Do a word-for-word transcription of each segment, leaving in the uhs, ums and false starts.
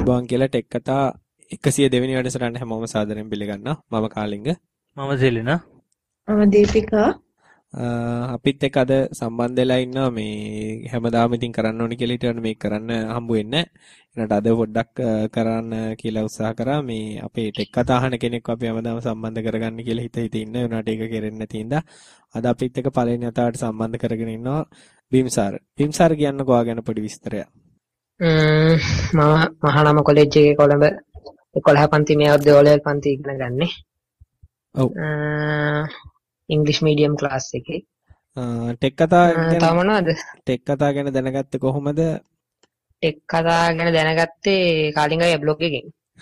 ආයුබෝවන් කියලා ටෙක් කතා එකසිය දෙවෙනි වැඩසටහන හැමෝම සාදරයෙන් පිළිගන්නවා. මම කාලිංග. මම සෙලිනා. මම දීපිකා. අපිත් එක්ක අද සම්බන්ධ වෙලා ඉන්නවා මේ හැමදාම ඉතින් කරන්න ඕනි කියලා හිතන මේක කරන්න හම්බ වෙන්නේ නැහැ. ඒකට අද පොඩ්ඩක් කරන්න කියලා උත්සාහ කරා. මේ අපේ ටෙක් කතා අහන කෙනෙක්ව අපි හැමදාම සම්බන්ධ කරගන්න කියලා හිත හිත ඉන්න. උනාට ඒක කෙරෙන්නේ නැති හින්දා අද අපිත් එක්ක පළවෙනි අතාවට සම්බන්ධ කරගෙන ඉන්නවා බීම් සාර්. බීම් සාර් කියන්නකෝ ආ ගැන පොඩි විස්තරයක්. මම මහානාම කොලෙජ් එකේ කොළඹ එකොළහ පන්ති මේ අවුරුද්දේ O level පන්ති ඉගෙන ගන්නෙ. ඔව්. ඉංග්‍රීසි මීඩියම් ක්ලාස් එකේ. ටෙක් කතා ගැන තව මොනවද? ටෙක් කතා ගැන දැනගත්තේ කොහොමද? ටෙක් කතා ගැන දැනගත්තේ කාලිංගගේ බ්ලොග් එකෙන්.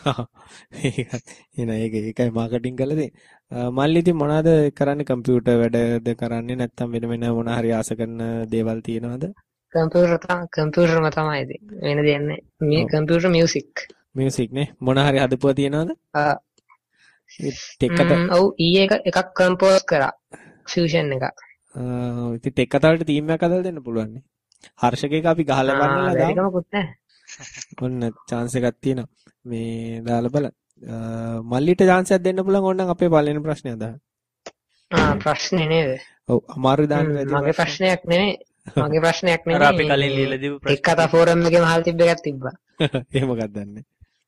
එහෙනම් ඒක ඒකයි මාකටිං කරලා තියෙන්නේ. මල්ලි ඉතින් මොනවද කරන්නේ? කම්පියුටර් වැඩද කරන්නේ නැත්නම් වෙන වෙන මොන හරි ආස කරන දේවල් තියෙනවද? කම්පියුටර් තමයි කම්පියුටර්ම තමයි ඉතින්. වෙන දෙයක් නැහැ. මේ කම්පියුටර් මියුසික්. මියුසික් නේ. මොන හරි හදපුවා තියෙනවද? ආ ටෙක් කතා ඔව් ඊයේ එක එකක් කම්පෝස් කරා. ෆියුෂන් එකක්. ආ ඉතින් ටෙක් කතාවට ටීම් එකක් හදලා දෙන්න පුළුවන් නේ. හර්ෂකේක අපි ගහලා බලන්නලා දාමු. වැඩිකමකුත් නැහැ. ඔන්න chance එකක් තියෙනවා. මේ දාලා බලන්න. මල්ලිට chance එකක් දෙන්න පුළුවන් ඕනනම් අපේ පළවෙනි ප්‍රශ්නය අදහන්න. ආ ප්‍රශ්නේ නේද? ඔව් අමාරු දාන්න මගේ ප්‍රශ්නයක් නෙමෙයි. මගේ ප්‍රශ්නයක් නෙමෙයි. අර අපි කලින් ලියලා දීපු ටෙක් කතා ෆෝරම් එකේම අහලා තිබ්බ එකක් තිබ්බා. එහෙම මොකක්ද දන්නේ.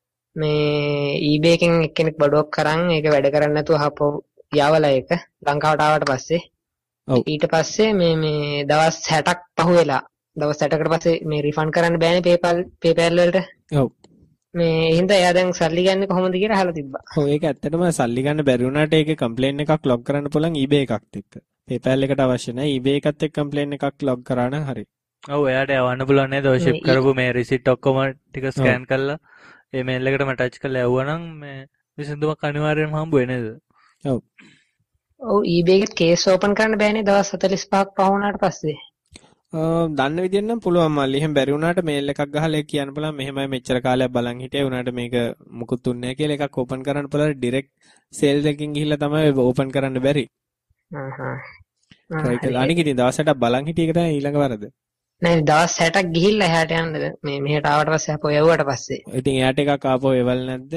මේ eBay එකෙන් එක්කෙනෙක් බඩුවක් කරන් ඒක වැඩ කරන්නේ නැතුව හපෝ යවලා ඒක ලංකාවට ආවට පස්සේ ඊට පස්සේ මේ මේ දවස් හැටක් පහුවෙලා දවස් හැටකට පස්සේ මේ රිෆන්ඩ් කරන්න බෑනේ PayPal PayPal වලට. ඔව්. මේ හින්දා එයා දැන් සල්ලි ගන්නේ කොහොමද කියලා අහලා තිබ්බා. ඔව් ඒක ඇත්තටම සල්ලි ගන්න බැරි වුණාට ඒකේ කම්ප්ලේන් එකක් ලොග් කරන්න පුළුවන් eBay එකත් එක්ක. PayPal එකට අවශ්‍ය නැහැ. eBay එකත් එක්ක කම්ප්ලේන් එකක් ලොග් කරා නම් හරි. ඔව් එයාට යවන්න පුළුවන් නේද? ඔය ෂිප් කරපු මේ රිසිට් ඔක්කොම ටික ස්කෑන් කරලා ඒ මේල් එකටම ටච් කරලා යවුවනම් මේ විසඳුමක් අනිවාර්යෙන්ම හම්බ වෙන්නේ නේද? ඔව්. ඔව් eBay එකේ කේස් ඕපන් කරන්න බෑනේ දවස් හතළිස් පහක් පහ වුණාට පස්සේ. දන්න විදිහෙන් නම් පුළුවන් මල්ලි. එහෙම බැරි වුණාට මේල් එකක් ගහලා කියන්න පුළුවන් මෙහෙමයි මෙච්චර කාලයක් බලන් හිටියේ උනාට මේක මුකුත් උන්නේ නැහැ කියලා එකක් ඕපන් කරන්න පුළුවන්. ඩිරෙක්ට් සේල්ස් එකකින් ගිහිල්ලා තමයි ඕපන් කරන්න බැරි. හ්ම් හ්ම්. try කරලා අනික ඉතින් දවසට බලන් හිටිය එක තමයි ඊළඟ වරද. නෑ දවස් හැටක් ගිහිල්ලා එහාට යන්න මේ මෙහෙට ආවට පස්සේ අපෝ යවුවට පස්සේ. ඉතින් එයාට එකක් ආපහු එවල් නැද්ද?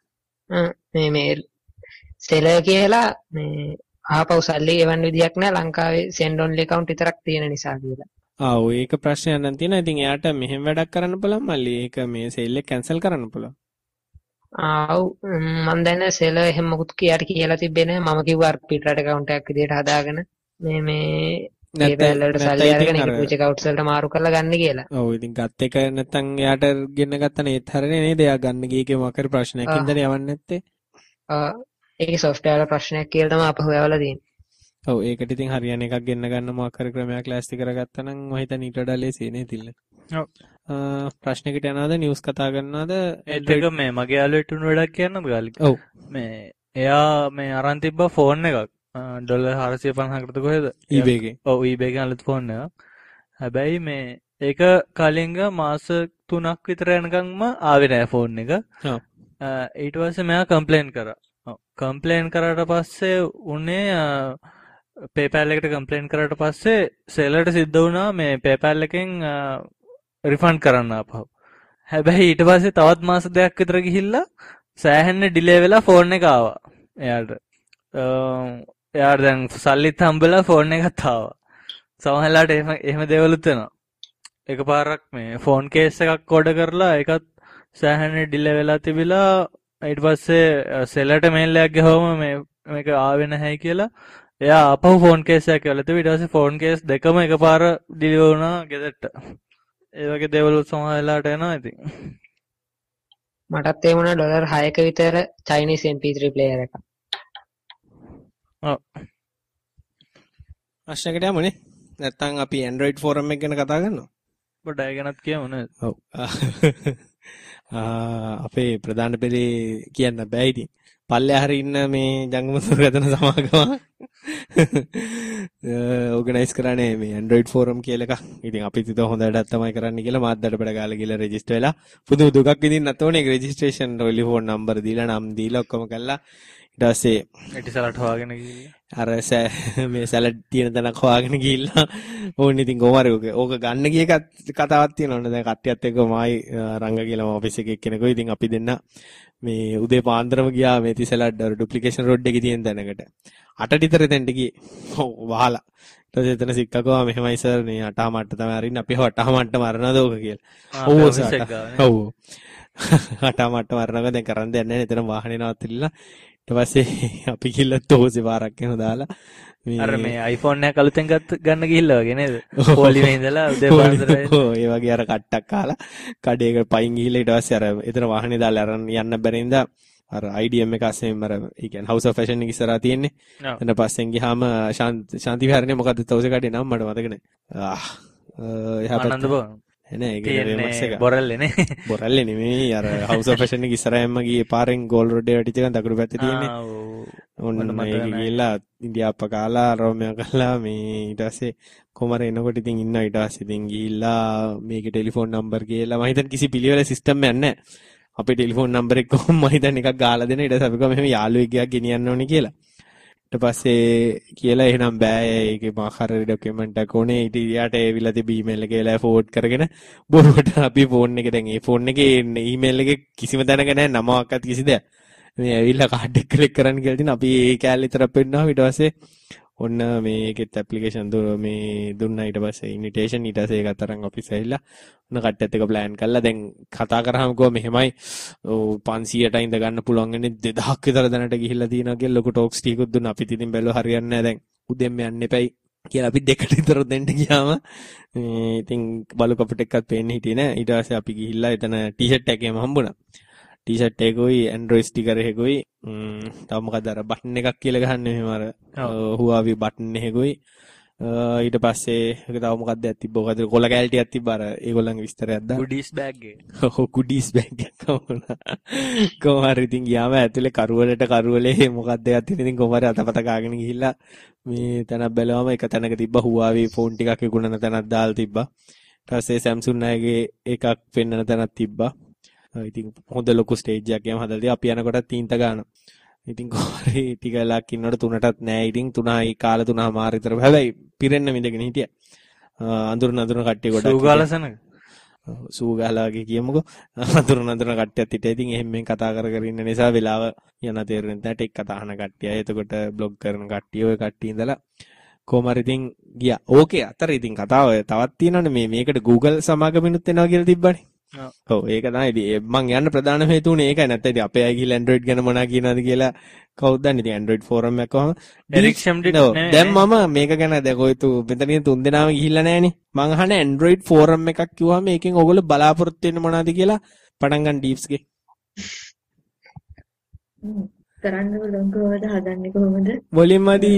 මේ මේ සෙලර් කියලා මේ ආපහු සල්ලි එවන්න විදියක් නෑ ලංකාවේ send only account විතරක් තියෙන නිසා කියලා. ආ ඔය ඒක ප්‍රශ්නයක් නම් තියෙනවා. ඉතින් එයාට මෙහෙම වැඩක් කරන්න පුළුවන් මල්ලි. ඒක මේ සේල් එක කැන්සල් කරන්න පුළුවන්. ආව් මම දැන් සෙලර් එහෙම මොකුත් කියාට කියලා තිබ්බේ නෑ. මම කිව්වා පිටරට account එකක් විදියට හදාගෙන මේ මේ PayPal වලට සල්ලි අරගෙන ඒක පුච accounts වලට මාරු කරලා ගන්න කියලා. ඔව් ඉතින් ගත් එක නැත්තම් එයාට ගෙන්න ගත්තා නේ ඒත් හරිනේ නේද? එයා ගන්න ගියේ මොකක් හරි ප්‍රශ්නයක් හින්දානේ යවන්නේ නැත්තේ. ආ ඒකේ software ප්‍රශ්නයක් කියලා තමයි අපහුව යවලා තියෙන්නේ. ඔව් ඒකට ඉතින් හරියන එකක් ගෙන්න ගන්න මොකක් හරි ක්‍රමයක් ලෑස්ති කරගත්තා නම් මම හිතන්නේ ඊට වඩා ලේසියි නේ තිල්ල. ඔව්. ප්‍රශ්නයකට යනවාද නිවුස් කතා කරනවාද? ඒත් එක මේ මගේ යාළුවෙක් උණු වැඩක් කියන්නද ගාලි? ඔව්. මේ එයා මේ අරන් තිබ්බා ෆෝන් එකක්. ඩොලර් හාරසිය පනහකට කොහෙද? eBay එකේ. ඔව් eBay එකෙන් අලුත් ෆෝන් එකක්. හැබැයි මේ ඒක කලින්ග මාස තුනක් විතර යනකම්ම ආවේ නෑ ෆෝන් එක. ඔව්. ඊට පස්සේ මෙයා කම්ප්ලේන් කරා. ඔව්. කම්ප්ලේන් කරාට පස්සේ උනේ PayPal එකට කම්ප්ලේන් කරාට පස්සේ සෙලර්ට සිද්ධ වුණා මේ PayPal එකෙන් රිෆන්ඩ් කරන්න ආපහු. හැබැයි ඊට පස්සේ තවත් මාස දෙකක් විතර ගිහිල්ලා සෑහෙන්න ඩිලේ වෙලා ෆෝන් එක ආවා. එයාට. එයාට දැන් සල්ලිත් හම්බෙලා ෆෝන් එකත් ආවා. සමහරවිට එහෙම එහෙම දේවලුත් වෙනවා. එකපාරක් මේ ෆෝන් කේස් එකක් ඕඩර් කරලා ඒකත් සෑහෙන ඩිලේ වෙලා තිබිලා ඊට පස්සේ සෙලර්ට මේල් එකක් ගහවම මේ මේක ආවේ නැහැ කියලා එයා ආපහු ෆෝන් කේස් එකක් කියලා තිබ්බ. ඊට පස්සේ ෆෝන් කේස් දෙකම එකපාර ඩිලිවර් වුණා ගෙදරට. ඒ වගේ දේවලුත් සමහරවිට එනවා ඉතින්. මටත් ඒ වුණා ඩොලර් හයක විතර Chinese M P three player එකක්. ඔව්. ප්‍රශ්නකට යමුනේ. නැත්තම් අපි Android forum එක ගැන කතා කරනවා. පොඩ්ඩක් ගැනත් කියමු නේද? ඔව්. අපේ ප්‍රධාන පෙළේ කියන්න බෑ ඉතින්. පල්ලෙහා හරි ඉන්න මේ ජංගම සුරගතන සමාගම ඕගනයිස් කරන්නේ මේ Android forum කියලා එකක්. ඉතින් අපිත් හිතුවා හොඳ වැඩක් තමයි කරන්න කියලා මාත් දඩබඩ ගාලා ගිහලා රෙජිස්ටර් වෙලා පුදුම දුකක් විඳින්න නැතෝනේ රෙජිස්ට්‍රේෂන් ටෙලිෆෝන් නම්බර් දීලා නම් දීලා ඔක්කොම කළා. ඊට පස්සේ එටිසලට හොයාගෙන ගිහිල්ලා අර මේ සැලඩ් තියෙන තැනක් හොයාගෙන ගිහිල්ලා ඕන්නේ ඉතින් කොහමරි ඕක ඕක ගන්න ගිය කතාවක් තියෙනවනේ දැන් කට්ටියත් එක්ක මායි රංග කියලා ඔෆිස් එකේ එක්කෙනෙකුයි ඉතින් අපි දෙන්න මේ උදේ පාන්දරම ගියා මේ තිසලඩ් අර ඩුප්ලිකේෂන් රෝඩ් එකේ තියෙන තැනකට අටට විතර එතෙන්ට ගියේ ඔව් වහලා ඊට පස්සේ එතන සික්කකවා මෙහෙමයි සර් මේ අටහමට්ට තමයි අරින්න අපි අටහමට්ට මරනද ඕක කියලා ඔව් ඔව් අටහමට්ට මරනක දැන් කරන් දෙයක් නැහැ එතන වාහනේ නවත්තලා ඊට පස්සේ අපි කිල්ල තෝසේ පාරක් යන දාලා අර මේ iPhone එකක් අලුතෙන් ගන්න ගිහිල්ලා වගේ නේද පොලිමේ ඉඳලා උදේ පාන්දර ඔව් ඒ වගේ අර කට්ටක් කාලා කඩේක පයින් ගිහිල්ලා ඊට පස්සේ අර එතන වාහනේ දාලා අරන් යන්න බැරින්ද අර I D M එක අස්සෙන් අර ඒ කියන්නේ House of Fashion එක ඉස්සරහා තියෙන්නේ ඊට පස්සෙන් ගියාම ශාන්ති විහාරනේ මොකද්ද තෝසේ කඩේ නම මට මතක නැහැ ආ එහා පැත්ත ආනන්ද බෝ නෑ ඒක නෙමෙයි එක බොරල්ලේ නේ බොරල්ලේ නෙමෙයි අර House of Fashion එක ඉස්සරහින්ම ගියේ පාරෙන් ගෝල් රෝඩ් එකට ටික දකුණු පැත්තේ තියෙන්නේ ඔන්න මේක ගිහිල්ලා ඉන්දියාප්ප කාලා රෝමියෝ කළා මේ ඊට පස්සේ කොමර එනකොට ඉතින් ඉන්නවා ඊට පස්සේ ඉතින් ගිහිල්ලා මේකේ ටෙලිෆෝන් නම්බර් කියලා මම හිතන්නේ කිසි පිළිවෙල සිස්ටම් එකක් නැහැ අපේ ටෙලිෆෝන් නම්බර් එක කොහොම මම හිතන්නේ එකක් ගාලා දෙන ඊට පස්සේ අපි කිව්වා මෙහෙම යාළුවෙක් ගියා ගෙනියන්න ඕනේ කියලා ඊට පස්සේ කියලා එහෙනම් බෑ ඒකේ මාකර ඩොකියුමන්ට් එක ඕනේ ඊට ඊට ඒවිලා තිබි ඊමේල් එක කියලා ෆෝවර්ඩ් කරගෙන බොරුවට අපි ෆෝන් එකේ දැන් ඒ ෆෝන් එකේ ඊමේල් එකේ කිසිම තැනක නැහැ නමක්වත් කිසි දෙයක් මේ ඇවිල්ලා කාඩ් එක ක්ලික් කරන්න කියලා තියෙන අපි ඒ කැලේ විතර පෙන්නනවා ඊට පස්සේ ඔන්න මේකෙත් ඇප්ලිකේෂන් මේ දුන්නා ඊට පස්සේ ඉන්විටේෂන් ඊට පස්සේ ඒකත් අරන් ඔෆිස් ඇවිල්ලා ඔන්න කට්ටියත් එක ප්ලෑන් කළා දැන් කතා කරාම කිව්වා මෙහෙමයි පන්සීයට ඉඳ ගන්න පුළුවන් වෙන්නේ දෙදහක් විතර දැනට ගිහිල්ලා තියෙනවා කියලා ලොකු ටොක්ස් ටිකක් දුන්නා අපිත් ඉතින් බැලුවා හරියන්නේ නැහැ දැන් උදෙන්ම යන්න එපයි කියලා අපි දෙකට විතර දෙන්න ගියාම මේ ඉතින් බලු කපුට එක්කත් පේන්නේ හිටියේ නෑ ඊට පස්සේ අපි ගිහිල්ලා එතන ටී-ෂර්ට් එකේම හම්බුණා ටී-ෂර්ට් එකකුයි Android sticker එකකුයි තව මොකද අර බටන් එකක් කියලා ගහන්නේ මෙහෙම අර Huawei බටන් එකකුයි ඊට පස්සේ ඒක තව මොකක්ද ඇත්ත තිබ්බ මොකද කොළ කැලටියක් තිබ්බ අර ඒගොල්ලන්ගේ විස්තරයක් දා goodies bag එක ඔව් goodies bag එක වුණා කොහොම හරි ඉතින් ගියාම ඇතුලේ කරුවලට කරුවලේ මොකක්ද එකක් තියෙන ඉතින් කොහොම හරි අතපත කාගෙන ගිහිල්ලා මේ තැනක් බැලුවම එක තැනක තිබ්බ Huawei ෆෝන් ටිකක් විකුණන තැනක් දාලා තිබ්බා ඊට පස්සේ Samsung අයගේ එකක් පෙන්වන තැනක් තිබ්බා ඉතින් හොඳ ලොකු ස්ටේජ් එකක් ගියාම හදලා තියා අපි යනකොට තීන්ත ගන්න. ඉතින් කොහරි ටික වෙලාවක් ඉන්නකොට තුනටත් නෑ. ඉතින් තුනයි කාල තුනම මාර විතර. හැබැයි පිරෙන්න මිදගෙන හිටියා. අඳුරන අඳුරන කට්ටිය ගොඩක්. සූගාලසනක. සූගාලා වගේ කියමුකෝ. අඳුරන අඳුරන කට්ටියත් හිටියා. ඉතින් එහෙම මෙන් කතා කර කර ඉන්න නිසා වෙලාව යන තේරෙන්නේ නැහැ. ටෙක් කතා අහන කට්ටිය. එතකොට බ්ලොග් කරන කට්ටිය ඔය කට්ටිය ඉඳලා කොහොම හරි ඉතින් ගියා. ඕකේ අතර ඉතින් කතාව තවත් තියෙනවනේ මේ මේකට Google සමාගමිනුත් එනවා කියලා තිබ්බනේ. ඔව් ඒක තමයි මම යන්න ප්‍රධාන හේතුවනේ ඒකයි නැත්නම් ඉතින් අපේ අය ගිහලා Android ගැන මොනා කියනවාද කියලා කවුද දන්නේ ඉතින් Android forum එක කොහම එරික් ෂම්ඩිට් නේ දැන් මම මේක ගැන දැන් ඔය තු මෙතනින් තුන් දෙනාම ගිහිල්ලා නැහනේ මං අහන්නේ Android forum එකක් කිව්වම මේකෙන් ඔයගොල්ලෝ බලාපොරොත්තු වෙන්නේ මොනවද කියලා පටන් ගන්න ඩීප්ස්ගේ කරන්න බලන්න කොහොමද හදන්නේ කොහොමද වොලියම් අඩි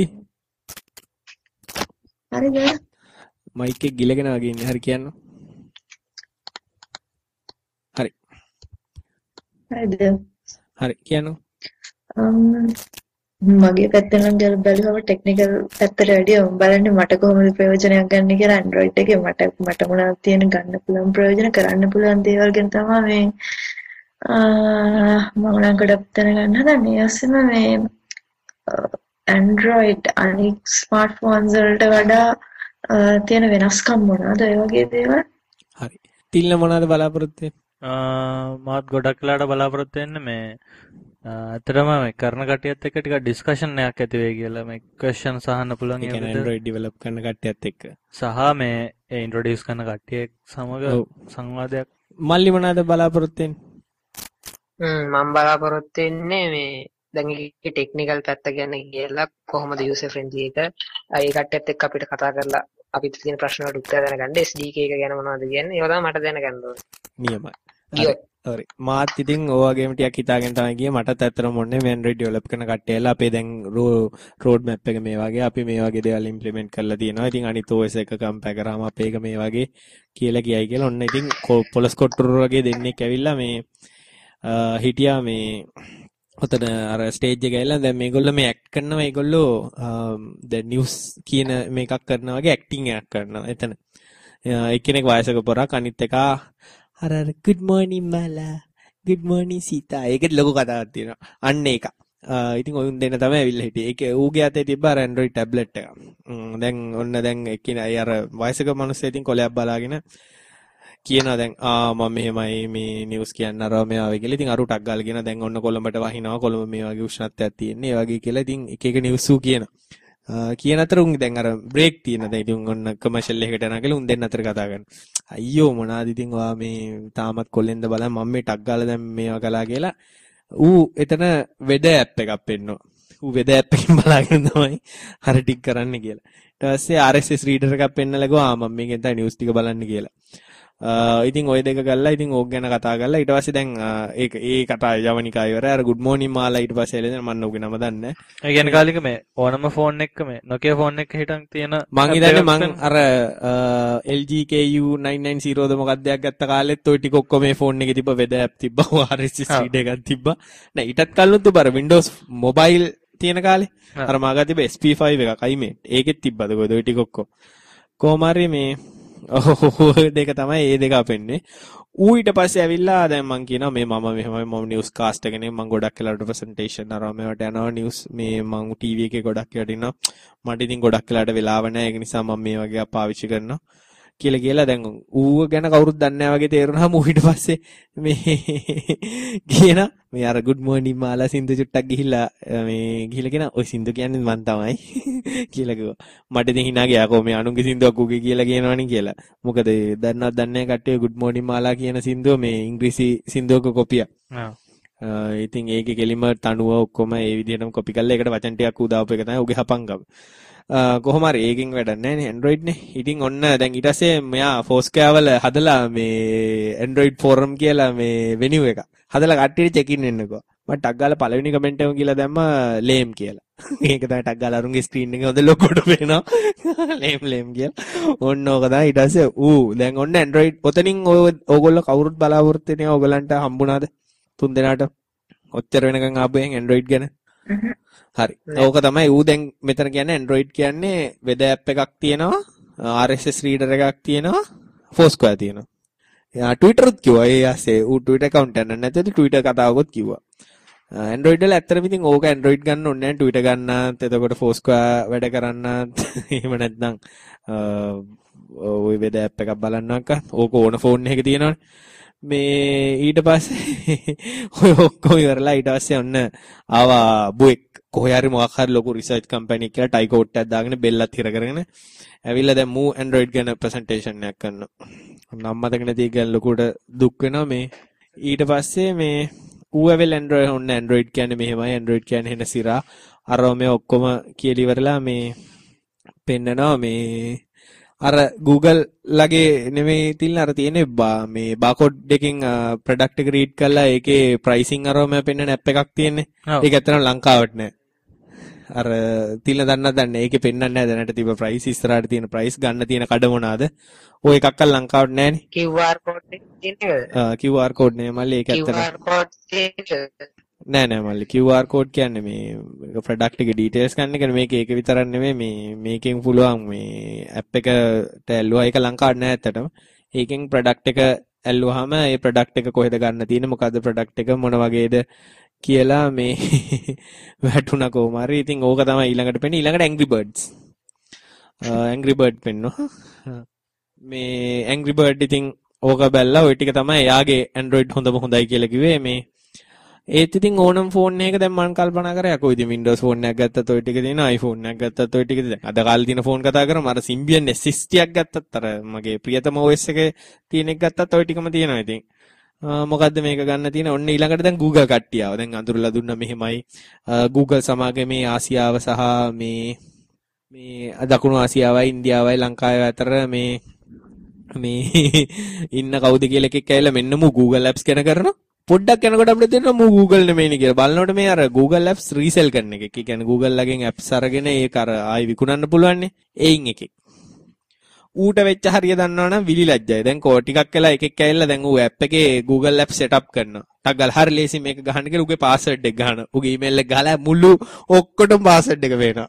හරිද මයික් එක ගිලගෙන වගේ ඉන්නේ හරි කියන්න හරි හරිද හරි කියන්න මගේ පැත්තෙන් නම් ගල බැලුවම ටෙක්නිකල් පැත්තට වැඩිය මම බලන්නේ මට කොහොමද ප්‍රයෝජනයක් ගන්න කියලා Android එකේ මට මට මොනවද තියෙන ගන්න පුළුවන් ප්‍රයෝජන කරන්න පුළුවන් දේවල් ගැන තමයි මේ මම නම් ගොඩක් දැනගන්න හදන්නේ. ඊයස්සම මේ Android අනික් ස්මාර්ට්ෆෝන්ස් වලට වඩා තියෙන වෙනස්කම් මොනවද? ඒ වගේ දේවල්. හරි. තිල්න මොනවද බලාපොරොත්තු වෙන්නේ? මාත් ගොඩක් වෙලාට බලාපොරොත්තු වෙන්නේ මේ ඇත්තටම මේ කරන කටියත් එක්ක ටිකක් ඩිස්කෂන් එකක් ඇති වෙයි කියලා මේ ක්වෙස්චන්ස් අහන්න පුළුවන් ඒ කියන්නේ Android develop කරන කට්ටියත් එක්ක සහ මේ ඒ ඉන්ට්‍රොඩියුස් කරන කට්ටිය සමග සංවාදයක්. මල්ලි මොනවද බලාපොරොත්තු වෙන්නේ? මම බලාපොරොත්තු වෙන්නේ මේ දැන් ඒකේ ටෙක්නිකල් පැත්ත ගැන කියලා කොහොමද යූසර් ෆ්‍රෙන්ඩ්ලි එක ඒ කට්ටියත් එක්ක අපිට කතා කරලා අපිට තියෙන ප්‍රශ්න වලට උත්තර දැනගන්න S D K එක ගැන මොනවද කියන්නේ ඒවා තමයි මට දැනගන්න ඕනේ. නියමයි. හරි. මාත් ඉතින් ඔය වගේම ටිකක් හිතාගෙන තමයි ගියේ. මටත් ඇත්තටම මොන්නේ මේ Android develop කරන කට්ටියලා අපේ දැන් road map එක මේ වගේ අපි මේ වගේ දේවල් implement කරලා තියෙනවා. ඉතින් අනිත් O S එක compare කරාම අපේ එක මේ වගේ කියලා කියයි කියලා ඔන්න ඉතින් පොලස් කොට්ටුරු වගේ දෙන්නෙක් ඇවිල්ලා මේ හිටියා මේ ඔතන අර ස්ටේජ් එක ගිහලා දැන් මේගොල්ලෝ මේ ඇක්ට් කරනවා මේගොල්ලෝ දැන් නිවුස් කියන මේකක් කරනවා වගේ ඇක්ටිං එකක් කරනවා එතන එක්කෙනෙක් වයසක පොරක් අනිත් එක අර අර good morning මලා good morning Sita ඒකෙත් ලොකු කතාවක් තියෙනවා අන්න ඒක ඉතින් ඔයුන් දෙන්න තමයි ඇවිල්ලා හිටියේ. ඒක ඌගේ අතේ තිබ්බ අර Android tablet එක. දැන් ඔන්න දැන් එක්කිනා අර වයසක මිනිස්සු ඉතින් කොලයක් බලාගෙන කියනවා දැන් ආ මම මෙහෙමයි මේ නිවුස් කියන්න අරව මේවා කියලා. ඉතින් අරු ටක් ගාලා කියනවා දැන් ඔන්න කොළඹට වහිනවා. කොළඹ මේ වගේ උෂ්ණත්වයක් තියෙන්නේ. ඒ වගේ කියලා ඉතින් එක එක නිවුස් ඌ කියනවා. කියන අතර උන් දැන් අර බ්‍රේක් තියෙන දැන් ඉතින් ඔන්න කමර්ෂල් එකකට යනවා කියලා උන් දෙන්න අතර කතා කරනවා. අයියෝ මොනවාද ඉතින් ඔයා මේ තාමත් කොල්ලෙන්ද බලන්න මම මේ ටක් ගාලා දැන් මේවා කළා කියලා ඌ එතන වෙද ඇප් එකක් පෙන්නනවා. ඌ වෙද ඇප් එකෙන් බලාගෙන තමයි අර ටික කරන්න කියලා. ඊට පස්සේ ආර් එස් එස් රීඩර් එකක් පෙන්නලා ගියා ආ මම මේකෙන් තමයි නිවුස් ටික බලන්න කියලා. ඉතින් ওই දෙක ගල්ලා ඉතින් ඕක ගැන කතා කරලා ඊට පස්සේ දැන් ඒක ඒ කතා යවනිකා ඉවරයි. අර good morning මාලා ඊට පස්සේ එළදෙන මම ඕකේ නම දන්නේ නැහැ. ඒ කියන්නේ කාලික මේ ඕනම ෆෝන් එකක මේ Nokia ෆෝන් එකක හිටන් තියෙන මං ඉතින් මං අර L G K U nine ninety ද මොකක්ද එකක් ගත්ත කාලෙත් ওই ටික ඔක්කොම මේ ෆෝන් එකේ තිබ්බ වෙද ඇප් තිබ්බා ආර් එස් එස් රීඩර් එකක් තිබ්බා. නෑ ඊටත් කලින් තිබ්බ අර Windows mobile තියෙන කාලේ අර මාගා තිබ්බ S P five එකක් අයිමේ ඒකෙත් තිබ්බද කොහෙද ওই ටික ඔක්කොම කොහොම හරි මේ ඔව් දෙක තමයි ඒ දෙක අපෙන්නේ. ඌ ඊට පස්සේ ඇවිල්ලා දැන් මං කියනවා මේ මම මෙහෙමයි මම නිවුස් කාස්ට් එකනේ මං ගොඩක් වෙලාවට ප්‍රසන්ටේෂන් අරව මේවට යනවා නිවුස් මේ මං ටීවී එකේ ගොඩක් වෙලාවට ඉන්නවා. මට ඉතින් ගොඩක් වෙලාවට වෙලාව නැහැ ඒක නිසා මම මේ වගේ පාවිච්චි කරනවා කියලා කියලා දැන් ඌව ගැන කවුරුත් දන්නේ නැහැ වගේ තේරුණාම ඌ ඊට පස්සේ මේ කියන මේ අර good morning මාලා සින්දු චුට්ටක් ගිහිල්ලා මේ ගිහිල්ලා කියන ඔය සින්දු කියන්නේ මං තමයි කියලා කිව්වා. මට ඉතින් hina ගියා කො මේ අනුන්ගේ සින්දුවක් ඌගේ කියලා කියනවනේ කියලා. මොකද දන්නවත් දන්නේ නැහැ කට්ටිය good morning මාලා කියන සින්දුව මේ ඉංග්‍රීසි සින්දුවක කොපියක්. ආ ඉතින් ඒකේ කෙලිම තනුව ඔක්කොම ඒ විදිහටම කොපි කරලා ඒකට වචන ටිකක් උදාපු එක තමයි ඌගේ හපංගම. කොහොම හරි ඒකෙන් වැඩක් නැහැ නේ Android නේ. ඉතින් ඔන්න දැන් ඊට පස්සේ මෙයා Foursquare වල හදලා මේ Android forum කියලා මේ venue එක. හදලා කට්ටියට check in වෙන්නකෝ. මම ටක් ගාලා පළවෙනි කමෙන්ට් එකම කියලා දැම්ම lame කියලා. ඒක තමයි ටක් ගාලා අරුන්ගේ screen එකේ හොඳ ලොකෝට පේනවා. lame lame කියලා. ඔන්න ඕක තමයි ඊට පස්සේ ඌ දැන් ඔන්න Android ඔතනින් ඕගොල්ලෝ කවුරුත් බලාපොරොත්තු වෙන්නේ ඕගලන්ට හම්බුණාද? තුන් දෙනාට ඔච්චර වෙනකන් ආපුවෙන් Android ගැන. හරි. ඕක තමයි ඌ දැන් මෙතන කියන්නේ Android කියන්නේ වෙද ඇප් එකක් තියෙනවා, ආර් එස් එස් රීඩර් එකක් තියෙනවා, Foursquare තියෙනවා. යා Twitter උත් කිව්වා. ඒ ඇස්සේ ඌ Twitter account එකක් නැත්නම් Twitter කතාවකුත් කිව්වා. Android වල ඇත්තටම ඉතින් ඕක Android ගන්න ඕනේ නැහැ. Twitter ගන්නත්, එතකොට Foursquare වැඩ කරන්නත්, එහෙම නැත්නම් ඔය වෙද ඇප් එකක් බලන්නක ඕක ඕන ෆෝන් එකක තියෙනවනේ. මේ ඊට පස්සේ ඔය ඔක්කොම ඉවරලා ඊට පස්සේ ඔන්න ආවා බුෙක් කොහේ හරි මොකක් හරි ලොකු රිසර්ච් කම්පැනි එකක් කියලා ටයිකෝට් එකක් දාගෙන බෙල්ලත් හිර කරගෙන ඇවිල්ලා දැන් මූ Android ගැන ප්‍රසන්ටේෂන් එකක් කරනවා. නම් මතක නැති එක ගැන ලොකුට දුක් වෙනවා මේ. ඊට පස්සේ මේ ඌ ඇවිල්ලා Android ඔන්න Android කියන්නේ මෙහෙමයි Android කියන්නේ එන සිරා අරව මේ ඔක්කොම කියලා ඉවරලා මේ පෙන්නනවා මේ අර Google ලගේ නෙමෙයි තිල්න අර තියෙන්නේ මේ බාකෝඩ් එකකින් ප්‍රොඩක්ට් එක රීඩ් කරලා ඒකේ ප්‍රයිසිං අරවම පෙන්නන ඇප් එකක් තියෙන්නේ. ඒක ඇත්තටම ලංකාවට නෑ. අර තිල්න දන්නත් දන්නේ ඒකේ පෙන්නන්නේ නෑ දැනට තිබ්බ ප්‍රයිස් ඉස්සරහට තියෙන ප්‍රයිස් ගන්න තියෙන කඩ මොනවාද? ඔය එකක් අල් ලංකාවට නෑනේ. Q R code එක තියෙන්නේ. ආ Q R code නේ මල්ලි ඒක ඇත්තට. Q R code තියෙන්නේ. නෑ නෑ මල්ලි Q R code කියන්නේ මේ ප්‍රොඩක්ට් එකේ ඩීටේල්ස් ගන්න එක මේක ඒක විතරක් නෙමෙයි මේ මේකෙන් පුළුවන් මේ ඇප් එකට ඇල්ලුවා ඒක ලංකාවට නෑ ඇත්තටම. ඒකෙන් ප්‍රොඩක්ට් එක ඇල්ලුවාම ඒ ප්‍රොඩක්ට් එක කොහෙද ගන්න තියෙන්නේ මොකද්ද ප්‍රොඩක්ට් එක මොන වගේද කියලා මේ වැටුණා කොහොම හරි. ඉතින් ඕක තමයි ඊළඟට පෙන්නේ ඊළඟට Angry Birds. Angry Bird පෙන්නවා. මේ Angry Bird ඉතින් ඕක බැලලා ওই ටික තමයි එයාගේ Android හොඳම හොඳයි කියලා කිව්වේ මේ ඒත් ඉතින් ඕනම ෆෝන් එකක දැන් මම කල්පනා කරා යකෝ ඉතින් Windows ෆෝන් එකක් ගත්තත් ඔය ටික තියෙනවා iPhone එකක් ගත්තත් ඔය ටික තියෙනවා අද කාලේ තියෙන ෆෝන් කතා කරමු අර Symbian S sixty එකක් ගත්තත් අර මගේ ප්‍රියතම O S එකේ තියෙන එක ගත්තත් ඔය ටිකම තියෙනවා ඉතින් මොකද්ද මේක ගන්න තියෙන ඔන්න ඊළඟට දැන් Google කට්ටිය ආවා දැන් අඳුරලා දුන්නා මෙහෙමයි Google සමාගමේ ආසියාව සහ මේ මේ දකුණු ආසියාවයි ඉන්දියාවයි ලංකාවයි අතර මේ මේ ඉන්න කවුද කියලා එකෙක් ඇවිල්ලා මෙන්න මු Google Apps ගැන කරනවා පොඩ්ඩක් යනකොට අපිට තේරෙනවා මූ Google නෙමෙයිනේ කියලා. බලනකොට මේ අර Google Apps රීසෙල් කරන එකක්. ඒ කියන්නේ Google ලගෙන් apps අරගෙන ඒක අර ආයි විකුණන්න පුළුවන් නේ. ඒයින් එකෙක්. ඌට වෙච්ච හරිය දන්නවනම් විලි ලැජ්ජයි. දැන් කෝ ටිකක් වෙලා එකෙක් ඇවිල්ලා දැන් ඌ app එකේ Google Apps setup කරනවා. ටක් ගාලා හරි ලේසි මේක ගහන්න කියලා උගේ පාස්වර්ඩ් එක ගහන. උගේ ඊමේල් එක ගහලා මුළු ඔක්කොටම පාස්වර්ඩ් එක වෙනවා.